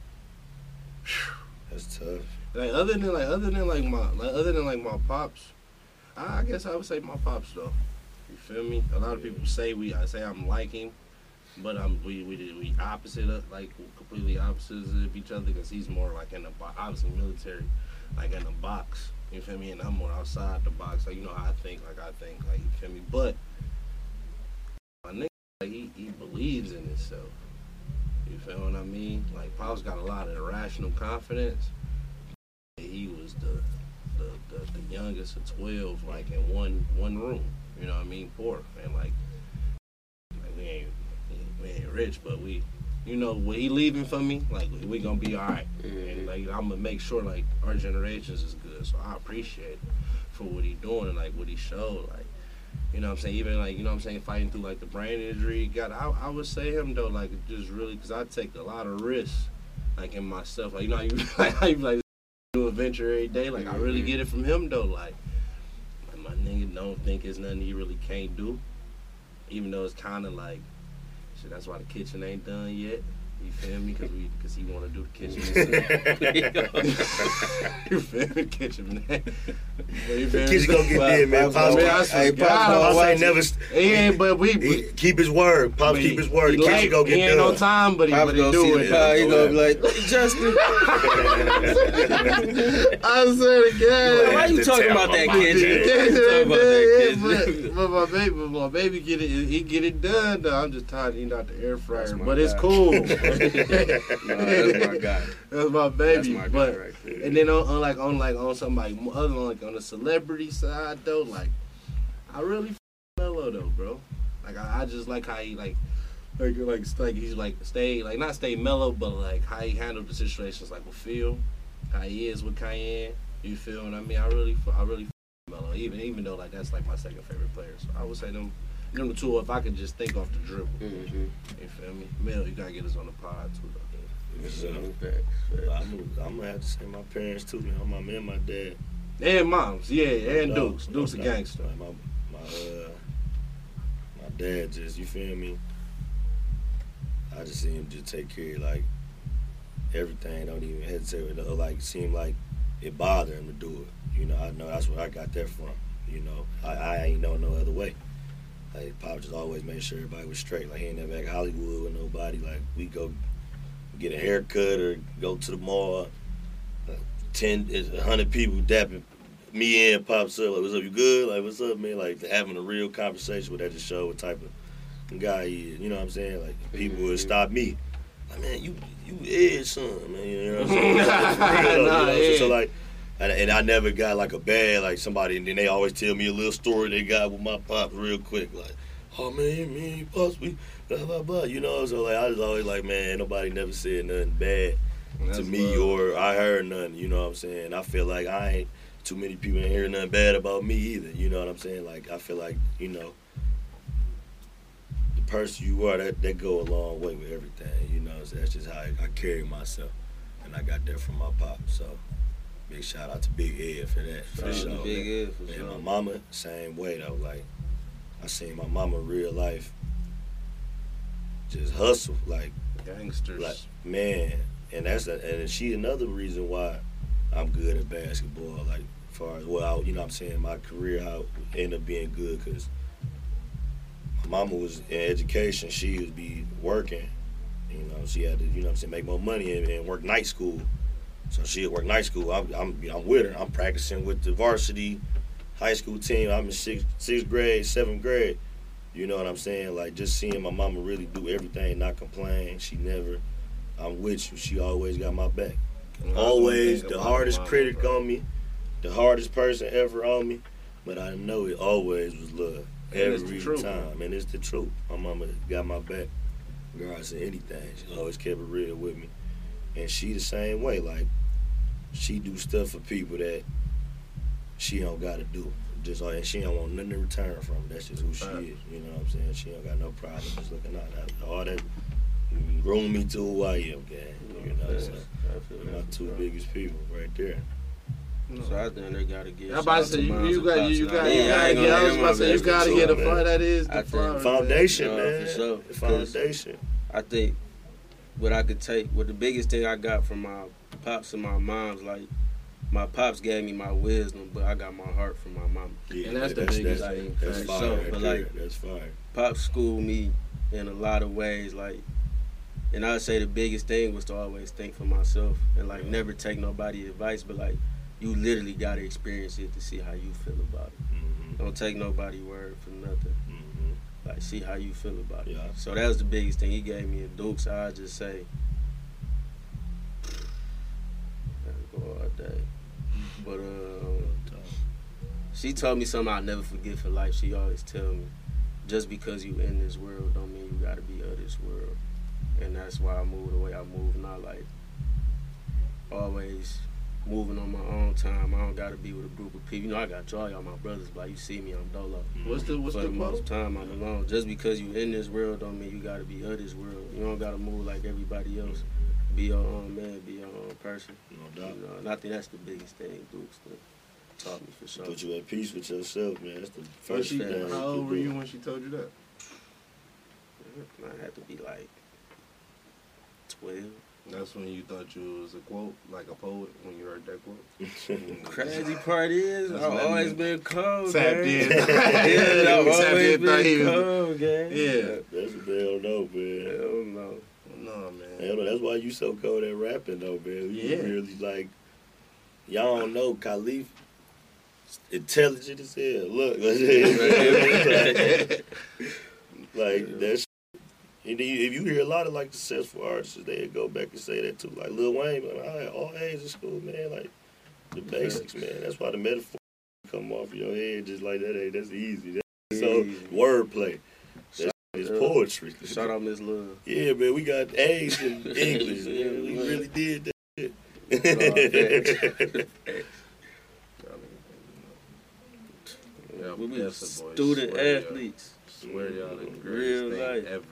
That's tough. Like other than my pops, I guess I would say my pops though. You feel me? A lot of people say I say I'm like him, but we opposite of, like completely opposites of each other because he's more like in the obviously military, like in the box. You feel me? And I'm more outside the box. Like, you know how I think, like, you feel me? But my nigga, like, he believes in himself. You feel what I mean? Like, Pop's got a lot of irrational confidence. He was the youngest of 12, like, in one room. You know what I mean? Poor. And, like we ain't rich, but we, you know, when he leaving for me, like, we gonna be all right. And, like, I'm gonna make sure, like, our generations is good. So I appreciate it for what he doing and, like, what he showed. Like, you know what I'm saying? Even, like, you know what I'm saying, fighting through, like, the brain injury he got. I would say him, though, like, just really, because I take a lot of risks, like, in my stuff. Like, you know how you like, do a venture every day? Like, I really get it from him, though. Like, my nigga don't think it's nothing he really can't do. Even though it's kind of like, shit, that's why the kitchen ain't done yet. You feel me? Because he want to do the kitchen himself. You feel me? Kitchen, man. You feel me? Kitchen gonna get there, man. Pops ain't never. He ain't, but we keep his word. Pops keep his word. The kitchen gonna get there. He ain't no time, but he do it. He gonna be like, Justin. I said again. Why you talking about that kitchen? But my baby get it. He get it done. Though. I'm just tired of eating out the air fryer, but it's cool. That's my guy. That's my baby. That's my guy right there. And then on somebody other than like on the celebrity side though, like I really mellow though, bro. Like I just like how he like he's like not stay mellow, but like how he handled the situations like with Phil, how he is with Cayenne. You feel what I mean? I really mellow. Even though like that's like my second favorite player. So I would say them the two if I could just think off the dribble. You feel me? Mel, you gotta get us on the pod too though. I'm gonna have to say my parents too, man. My man, my dad. And moms, and Dukes. Dukes a gangster. Like my dad just, you feel me? I just see him just take care of like everything. Don't even hesitate. Like seem like it bothered him to do it. You know, I know that's where I got that from. You know, I ain't know no other way. Like, Pop just always made sure everybody was straight. Like, he ain't never back Hollywood with nobody. Like, we go get a haircut or go to the mall. 100 people dapping me and Pops up. Like, what's up, you good? Like, what's up, man? Like, having a real conversation with that just showed what type of guy he is. You know what I'm saying? Like, people would stop me. Like, man, you Ed's son, man. You know what I'm saying? So, like, and I never got, like, a bad, like, somebody, and then they always tell me a little story they got with my Pops real quick. Like, oh, man, me, Pops, we, blah, blah, blah. You know, so, like, I was always like, man, nobody never said nothing bad to me or I heard nothing, you know what I'm saying? I feel like I ain't too many people ain't hearing nothing bad about me either, you know what I'm saying? Like, I feel like, you know, the person you are, that go a long way with everything, you know? So that's just how I carry myself, and I got that from my pop, so big shout out to Big Ed for that, for sure. Big Ed, for sure. And my mama, same way, though, like, I seen my mama real life just hustle, like, gangsters. Like, man, and and she another reason why I'm good at basketball. Like, as far as you know what I'm saying, my career, how it ended up being good, because my mama was in education. She would be working, you know, she had to, you know what I'm saying, make more money and work night school. So she would work night school. I'm with her. I'm practicing with the varsity high school team. I'm in sixth grade, 7th grade. You know what I'm saying? Like, just seeing my mama really do everything, not complain. She never, I'm with you. She always got my back. Always the hardest critic on me, the hardest person ever on me, but I know it always was love. Every time. And it's the truth. My mama got my back regardless of anything. She always kept it real with me. And she the same way. Like, she do stuff for people that she don't got to do. And she don't want nothing in return from it. That's just who she is. You know what I'm saying? She don't got no problem just looking out. All that groom me to who I am, gang. You know, so my two biggest people right there. So I think they gotta get. I'm about to say you gotta get the fun. That is the foundation, man. For sure. Foundation. I think what the biggest thing I got from my pops and my moms, like, my pops gave me my wisdom, but I got my heart from my mama. Yeah, and that's the biggest thing. That's fire. So, but like, that's fire. Pops schooled me in a lot of ways, like, and I'd say the biggest thing was to always think for myself and, like, never take nobody's advice, but, like, you literally got to experience it to see how you feel about it. Mm-hmm. Don't take nobody's word for nothing. Mm-hmm. Like, see how you feel about it. Yeah. So that was the biggest thing he gave me at Duke. So I just say, gotta go all day. But she told me something I'll never forget for life. She always tell me, just because you in this world don't mean you got to be of this world. And that's why I move the way I move. Not like always moving on my own time. I don't got to be with a group of people. You know, I got y'all my brothers, but you see me, I'm dolo. What's the most time I'm alone. Just because you in this world don't mean you got to be of this world. You don't got to move like everybody else. Be your own man, be your own person. No doubt. You know, and I think that's the biggest thing Duke's taught me for sure. Put you at peace with yourself, man. That's the first thing. How old were you when she told you that? I had to be like 12. That's when you thought you was a quote, like a poet, when you heard that quote? Crazy part is, I've always been cold, Tapped in. I've always been cold, gang. Yeah. That's what they don't know, man. They don't know. No, man. Hell no, that's why you so cold at rapping, though, man. You really, like, y'all don't know, Khalif, intelligent as hell. Look, like that's. And if you hear a lot of, like, successful artists, they go back and say that too. Like Lil Wayne, man, I had all A's in school, man. Like, the basics, man. That's why the metaphor come off your head just like that. That's easy. That's so wordplay. It's poetry. Shout out Miss Love. Yeah, man, we got A's in English, man. We really did that shit. We be student athletes. Swear y'all the real greatest life thing ever.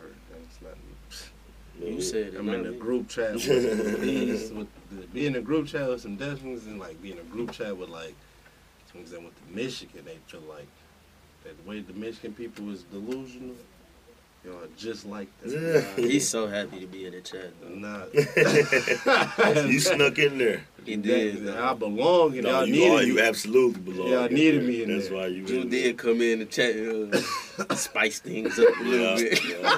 You said it. I'm in a group chat with be in a group chat with some Dutchmans and, like, be in a group chat with, like, with the Michigan. They feel like that the way the Michigan people is delusional. Y'all just like that. He's so happy to be in the chat. Nah. You snuck in there. He did. I belong, and y'all needed me. You absolutely belong. Y'all needed me in That's there. why you did come in the chat and spice things up a little bit.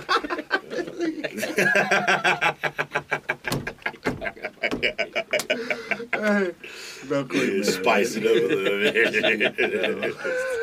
No quick, spice it up a little bit.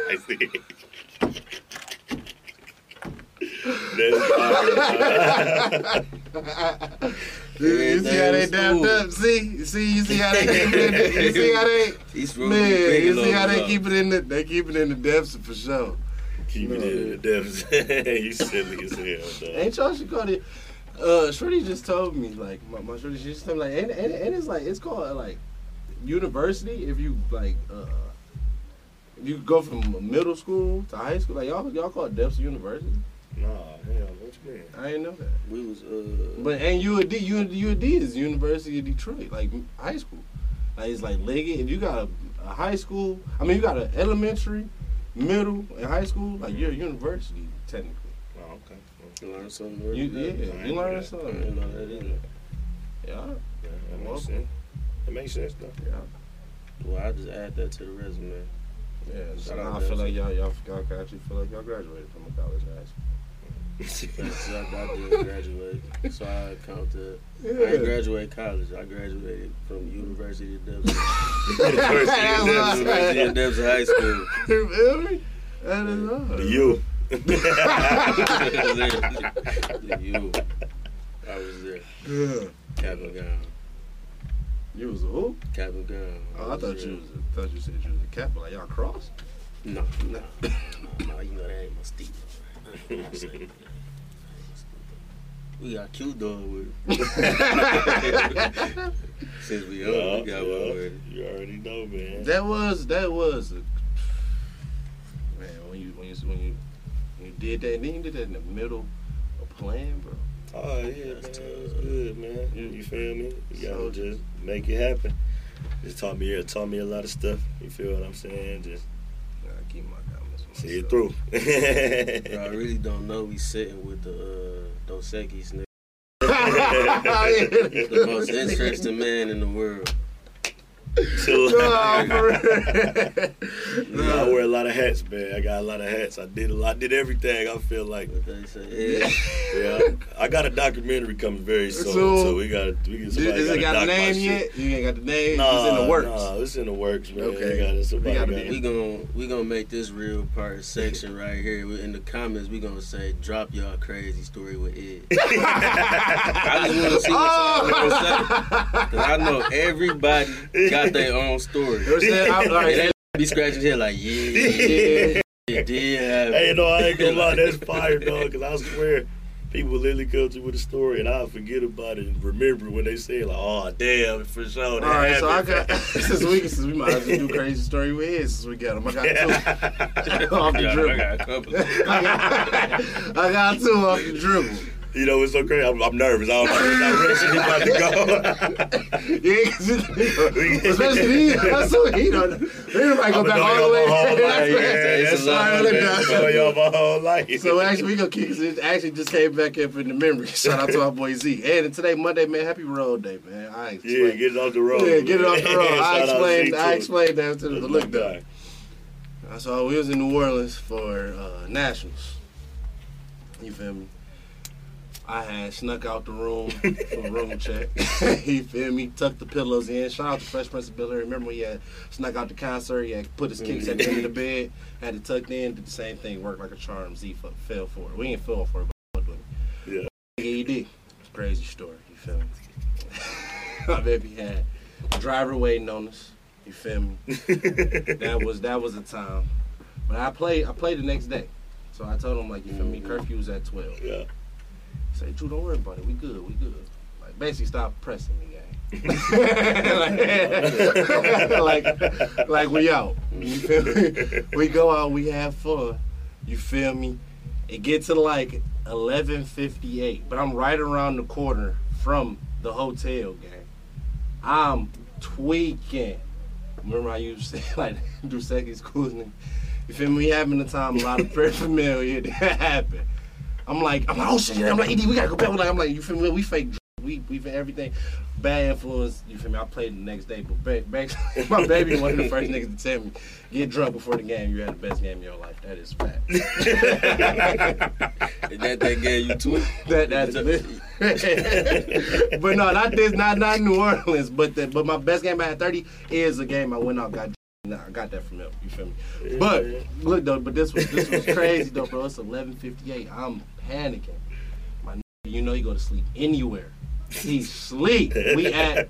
You see how they dapped up? You see how they keep it in the, you see how they you see how they keep it in the depths for sure. Keep it in the depths. You silly as hell, dog. Ain't y'all should call it Shorty just told me, like, my Shorty, she just told me, like, and it's like, it's called, like, university if you, like, you go from middle school to high school, like, y'all call it Depths University? Nah, hell, what you mean? I didn't know that. We was, But, and UAD is University of Detroit, like, high school. Like, it's like Liggett, if you got a high school, I mean, you got an elementary, middle, and high school, like, you're a university, technically. Oh, okay. You learn something new. You learn something. I didn't know that either. Yeah. That makes sense. It makes sense, though. Yeah. Well, I just add that to the resume. Yeah, so Shout now out I feel to like y'all can actually feel like y'all graduated from a college high school. I did graduate, so I count that. I Yeah. didn't graduate college. I graduated from University of Debs. University of Debs High School. You feel me? That is hard. The U. The U. I was there. Yeah. Cap and gown. You was a who? Cap and gown. Oh, I thought you said you was a cap, like y'all crossed. No, you know that ain't my Steve. We got Q dog with it. Since we got one with it. You already know, man. That was man, when you did that, then you did that in the middle of playing, bro. Oh, yeah, man. It was good, man. You feel me? You gotta just make it happen. Just taught me a lot of stuff. You feel what I'm saying? Just gotta keep my comments. see it through. Bro, I really don't know. We sitting with the Dos Equis nigga. The most interesting man in the world. I wear a lot of hats, man. I got a lot of hats. I did everything. I feel like. What they say? Yeah. I got a documentary coming very soon, so we got. Is it got a name yet? You ain't got the name. Nah, it's in the works. Nah, it's in the works, man. Okay. We gonna make this real part section right here. In the comments, we gonna say, "Drop y'all crazy story with Ed." I just want to see what y'all gonna say, cause I know everybody got their own story. They be scratching here like, yeah, it did happen. Hey, no, I ain't gonna lie, that's fire, dog. Cause I swear, people literally come to you with a story, and I forget about it and remember when they say like, "Oh, damn, for sure." All right, so I got since we might as well do crazy story with Ed since we got him. I got two off the dribble. I got a couple. I got two off the dribble. You know, it's so crazy. I'm nervous. I don't know which direction he's about to go. Yeah, especially he don't. He might go back all the way. That's y'all my whole life. So actually, we gonna keep it. Actually, just came back up in the memory. Shout out to our boy Z. And today, Monday, man, happy road day, man. Yeah, get it off the road. Yeah, get it off the road. I explained that to the look though. So we was in New Orleans for Nationals. You feel me? I had snuck out the room for a room check. You feel me? Tucked the pillows in. Shout out to Fresh Prince of Bel-Air. Remember when he had snuck out the concert? He had put his kicks at the end of the bed, had it tucked in, did the same thing, worked like a charm. Z fell for it. We ain't fell for it, but yeah. He did. It's a crazy story. You feel me? My baby had a driver waiting on us. You feel me? That was a time. But I played the next day. So I told him, like, you feel me? Curfew's at 12. Yeah. Say, Drew, don't worry about it. We good. Like, basically, stop pressing me, gang. like we out. You feel me? We go out. We have fun. You feel me? It gets to like 11:58, but I'm right around the corner from the hotel, gang. I'm tweaking. Remember I used to say, like, Dos Equis cruising. You feel me? We having the time. A lot of paraphernalia that happened. I'm like, oh shit, I'm like, ED, we gotta go back. I'm like, you feel me? We fake. We everything. Bad influence, you feel me? I played the next day, but my baby one of the first niggas to tell me, get drunk before the game, you had the best game of your life. That is fact. that gave you to it? That's But no, not this, not New Orleans, but my best game I had 30 is a game I went out got. Nah, I got that from him. You feel me? But look though, this was crazy though, bro. It's 11:58. I'm panicking. My nigga, you know, he go to sleep anywhere. He sleep. We at.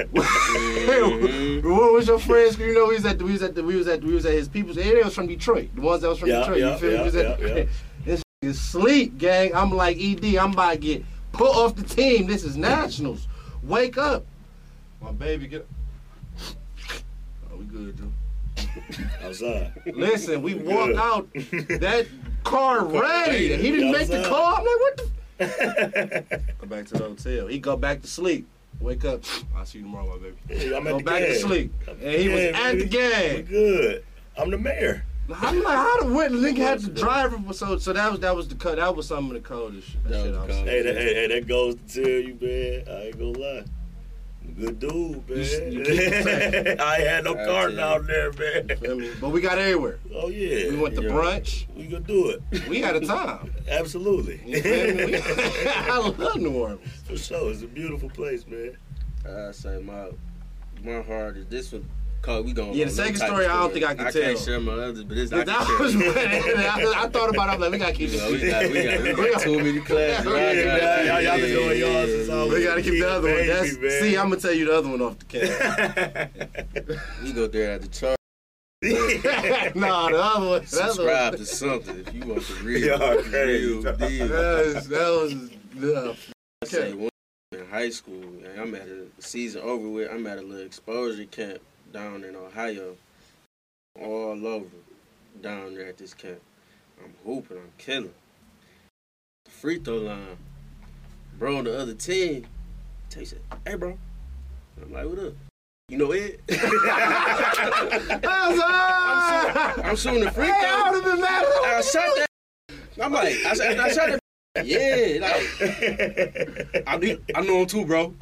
What was your friends? You know, we was at his people's. They was from Detroit. The ones that was from Detroit. You feel me? We was at this is sleep, gang. I'm like, ED. I'm about to get put off the team. This is nationals. Wake up, my baby. Get. Oh, we good, Joe. Outside. Listen, we walked out. That car ready. He didn't make the call. I'm like, what the. Go back to the hotel. He go back to sleep. Wake up. I'll see you tomorrow, my baby. Hey, I'm at go the back game. to sleep. And he was at the game. We good. I'm the mayor. I'm like, how the nigga had the driver? So that was the code. That was some of the coldest shit. Hey, that goes to tell you, man. I ain't gonna lie. Good dude, man. I ain't had no car down there, man. But we got everywhere. Oh, yeah. We went to brunch. We gonna do it. We had a time. Absolutely. I love New Orleans. For sure. It's a beautiful place, man. I say my heart is this one. Cause we going. Yeah, the second story I don't think I can tell. I can't share my others, but this I thought about it. I'm like, we gotta keep this. We got too many classes. Y'all been doing yours since always. We gotta keep the other one. See, I'm gonna tell you the other one off the camera. We go there at the chart. No, the other one. Subscribe to something if you want the real deal. That was. I say one in high school, I'm at a season over with. I'm at a little exposure camp down in Ohio, all over down there at this camp. I'm hooping, I'm killing. The free throw line, bro on the other team, he said, hey, bro. I'm like, what up? You know it? I'm shooting the free throw. I would have been mad. I shot that. I'm like, I shot that. Yeah, like, I know him too, bro.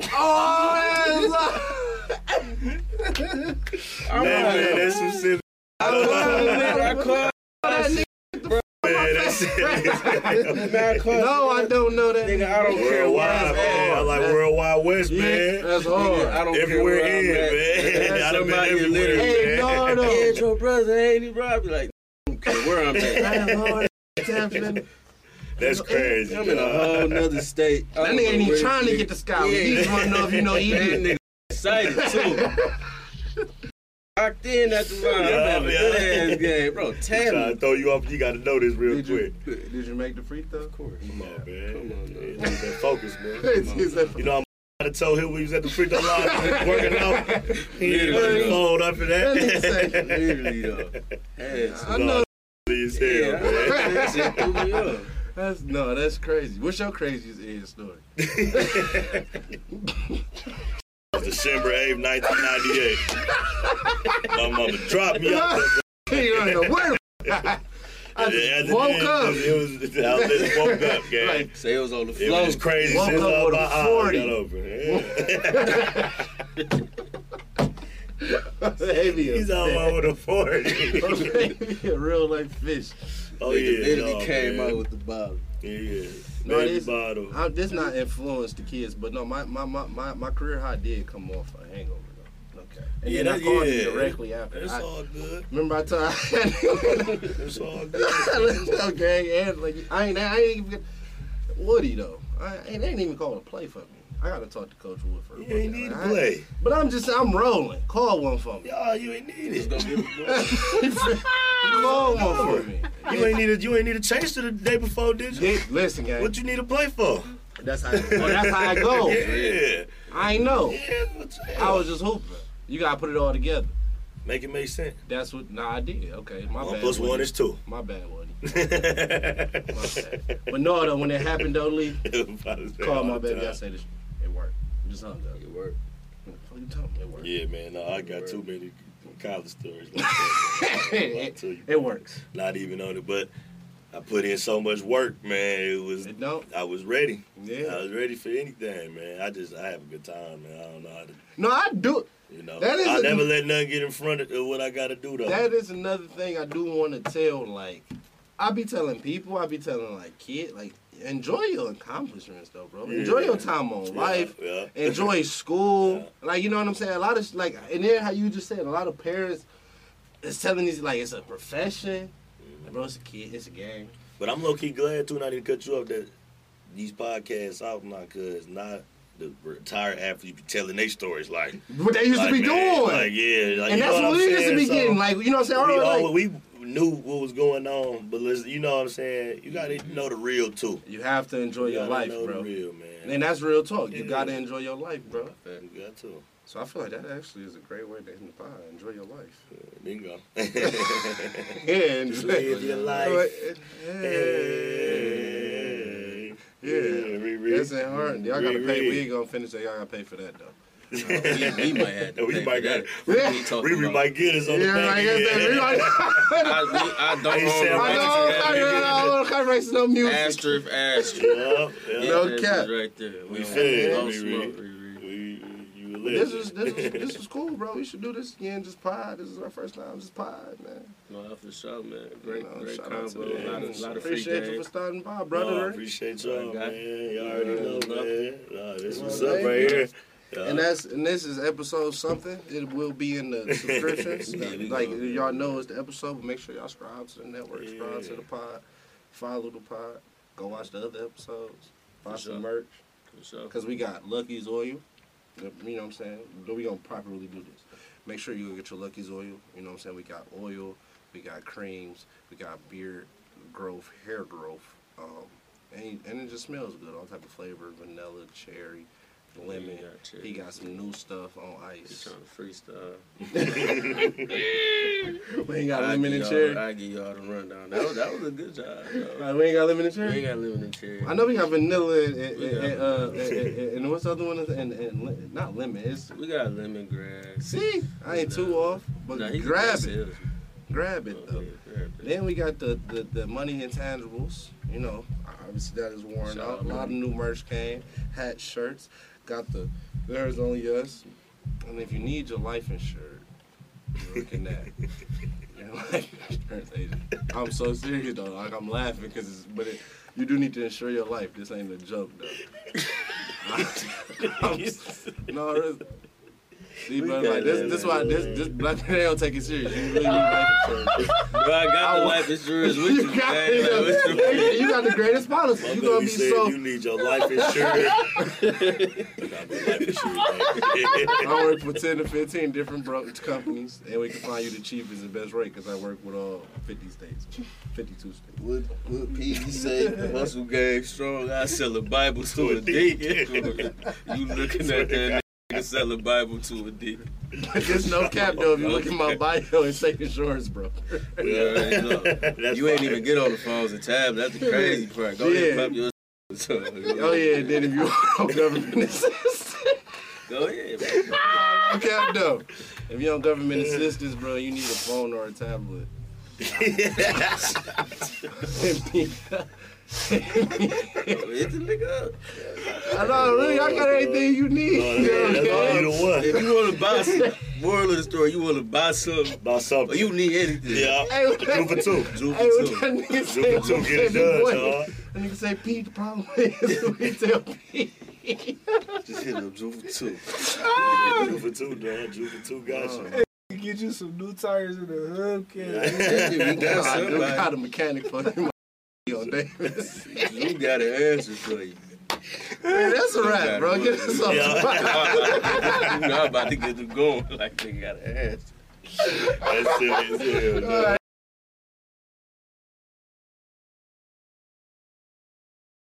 Man, that's some shit. I called that nigga, bro. Man, that's No, I don't know that. Nigga, I don't care where I'm man. I like Worldwide West, man. That's hard. I don't Everywhere care where in, man. I done been everywhere, hey, man. no. Hey, your brother, ain't he, bro? I be like, I don't care where I'm at. That's crazy. I'm in a whole nother state. That nigga ain't even trying to get the scout. He just want to know if you know ED. That nigga excited, too. Locked in at the line. I'm having a good ass game, bro. I'm trying to throw you off. You got to know this real quick. Did you make the free throw? Of course. Come on, man. Come on, man. That focus, man. You know, I told him we was at the free throw line working out. He didn't fold up for that. Literally, though. I know. As hell, man. That shit threw me up. That's crazy. What's your craziest Ed story? December 8th, 1998. My mama dropped me out there. You don't know where I just woke up. I just woke up, gang. Like, say it was on the It floor. was crazy Woke since up with my a eyes 40. got open. He's on with a 40. A real life fish. Oh, Nigga yeah. literally came out with the bottle. Yeah. No, Baby bottle. this not influenced the kids, but no, my career high did come off a hangover though. Okay. And then I called you directly after. It's all good. Remember I told It's all good. Okay, and like I ain't even Woody though. They ain't even called a play for me. I gotta talk to Coach Wood for. You ain't need to play. But I'm rolling. Call one for me. Y'all, you ain't need it. Call one for me. You ain't need a change to the day before, did you? Listen, gang. What you need to play for? That's how I go. Yeah. I ain't know. Yeah, I was just hooping. You gotta put it all together. Make it make sense. That's what. Nah, I did. Okay, my bad. 1 + 1 is 2. My bad, Woody. But no, though, when it happened, though, Lee, call my baby. I said it worked. Just hung up. It worked. What you talking about? It worked. Yeah, man. No, I got too many college stories like that. It works. Not even on it, but I put in so much work, man. I was ready. Yeah. I was ready for anything, man. I have a good time, man. I don't know how to. No, I do. You know, I never let nothing get in front of what I got to do, though. That is another thing I do want to tell. Like, I be telling people, I be telling like kids, like enjoy your accomplishments, though, bro. Yeah. Enjoy your time on life. Yeah. Enjoy school. Yeah. Like, you know what I'm saying? A lot of like, and then how you just said, a lot of parents is telling these like it's a profession. Like, bro, it's a kid, it's a game. But I'm low key glad too. Not to cut you off that these podcasts out now, cause not. The retired athletes be telling their stories like what they used to be doing. Like, yeah. Like, and that's what we used to be getting. Like, you know what I'm saying? We knew what was going on, but you know what I'm saying? You got to know the real, too. You have to enjoy your life, bro. The real, man. And that's real talk. You got to enjoy your life, bro. You got to. So I feel like that actually is a great way to end the pod. Enjoy your life. Bingo. Yeah, enjoy your life. Yeah, that's ain't hard. Y'all gotta pay. We ain't gonna finish that. Y'all gotta pay for that though. We might have to. We might get it. We might get us on the back. I don't raise no music. Asterisk. No cap. Right there. We fed. This was cool, bro. We should do this again. Just pod. This is our first time. Just pod, man. No, for sure, man. Great combo. A lot of appreciate you for starting by, brother. No, I appreciate y'all, man. Y'all already know, man. This what's up right here. And this is episode something. It will be in the subscriptions. Like y'all know, it's the episode, but make sure y'all subscribe to the network, subscribe to the pod, follow the pod, go watch the other episodes, buy some merch. Because we got Lucky's Oil. You know what I'm saying? We gonna properly do this. Make sure you go get your Lucky's Oil. You know what I'm saying? We got oil, we got creams, we got beard growth, hair growth, and it just smells good. All type of flavor: vanilla, cherry, lemon. He got some new stuff on ice. He trying to freestyle. We ain't got lemon and cherry. I give y'all the rundown. That was a good job. Like, we ain't got lemon and cherry. We ain't got lemon and cherry. I know we got vanilla and what's the other one? And not lemon. We got lemongrass. See, I ain't too off, but grab it. Grab it though. Then we got the money intangibles. You know, obviously that is worn out. A lot of new merch came, hats, shirts. Got the There's Only Us. And if you need your life insured, you're looking at your life insurance agent. I'm so serious though. Like, I'm laughing because you do need to insure your life. This ain't a joke though. See, but like this why this black man don't take it serious. You really need life insurance. But I got the life insurance with you. You got the greatest policy. You gonna be so. You need your life insurance. I work for 10 to 15 different companies, and we can find you the cheapest and best rate because I work with all 50 states, 52 states. What P.D. say? Hustle game strong. I sell a Bible to a deacon. You looking at that? You sell a Bible to a deacon. There's no cap though if you look at my bio and say insurance, bro. You ain't even get on the phones and tab. That's the crazy part. Go ahead and clap your. Oh yeah, then if you on government assistance. Go ahead, man. No cap though. If you're on government assistance, bro, you need a phone or a tablet. Hit the nigga up. I know, really, I got everything you need. That's all you want. If you want to buy some, moral of the story, you want to buy something. Or you need anything. Yeah. Hey, 2 for 2. 2 for 2. 2 for 2, get it done, dog. And nigga say, Pete, the problem is we tell Pete. Just hit up 2 for 2. 2 for 2, dog. 2 for 2 got you. Get you some new tires in the hood, kid. We got a mechanic for him on Davis. You got an answer for you. Man, that's a wrap, bro. Get us off. I'm about to get them going like they got an answer. That's it. All right.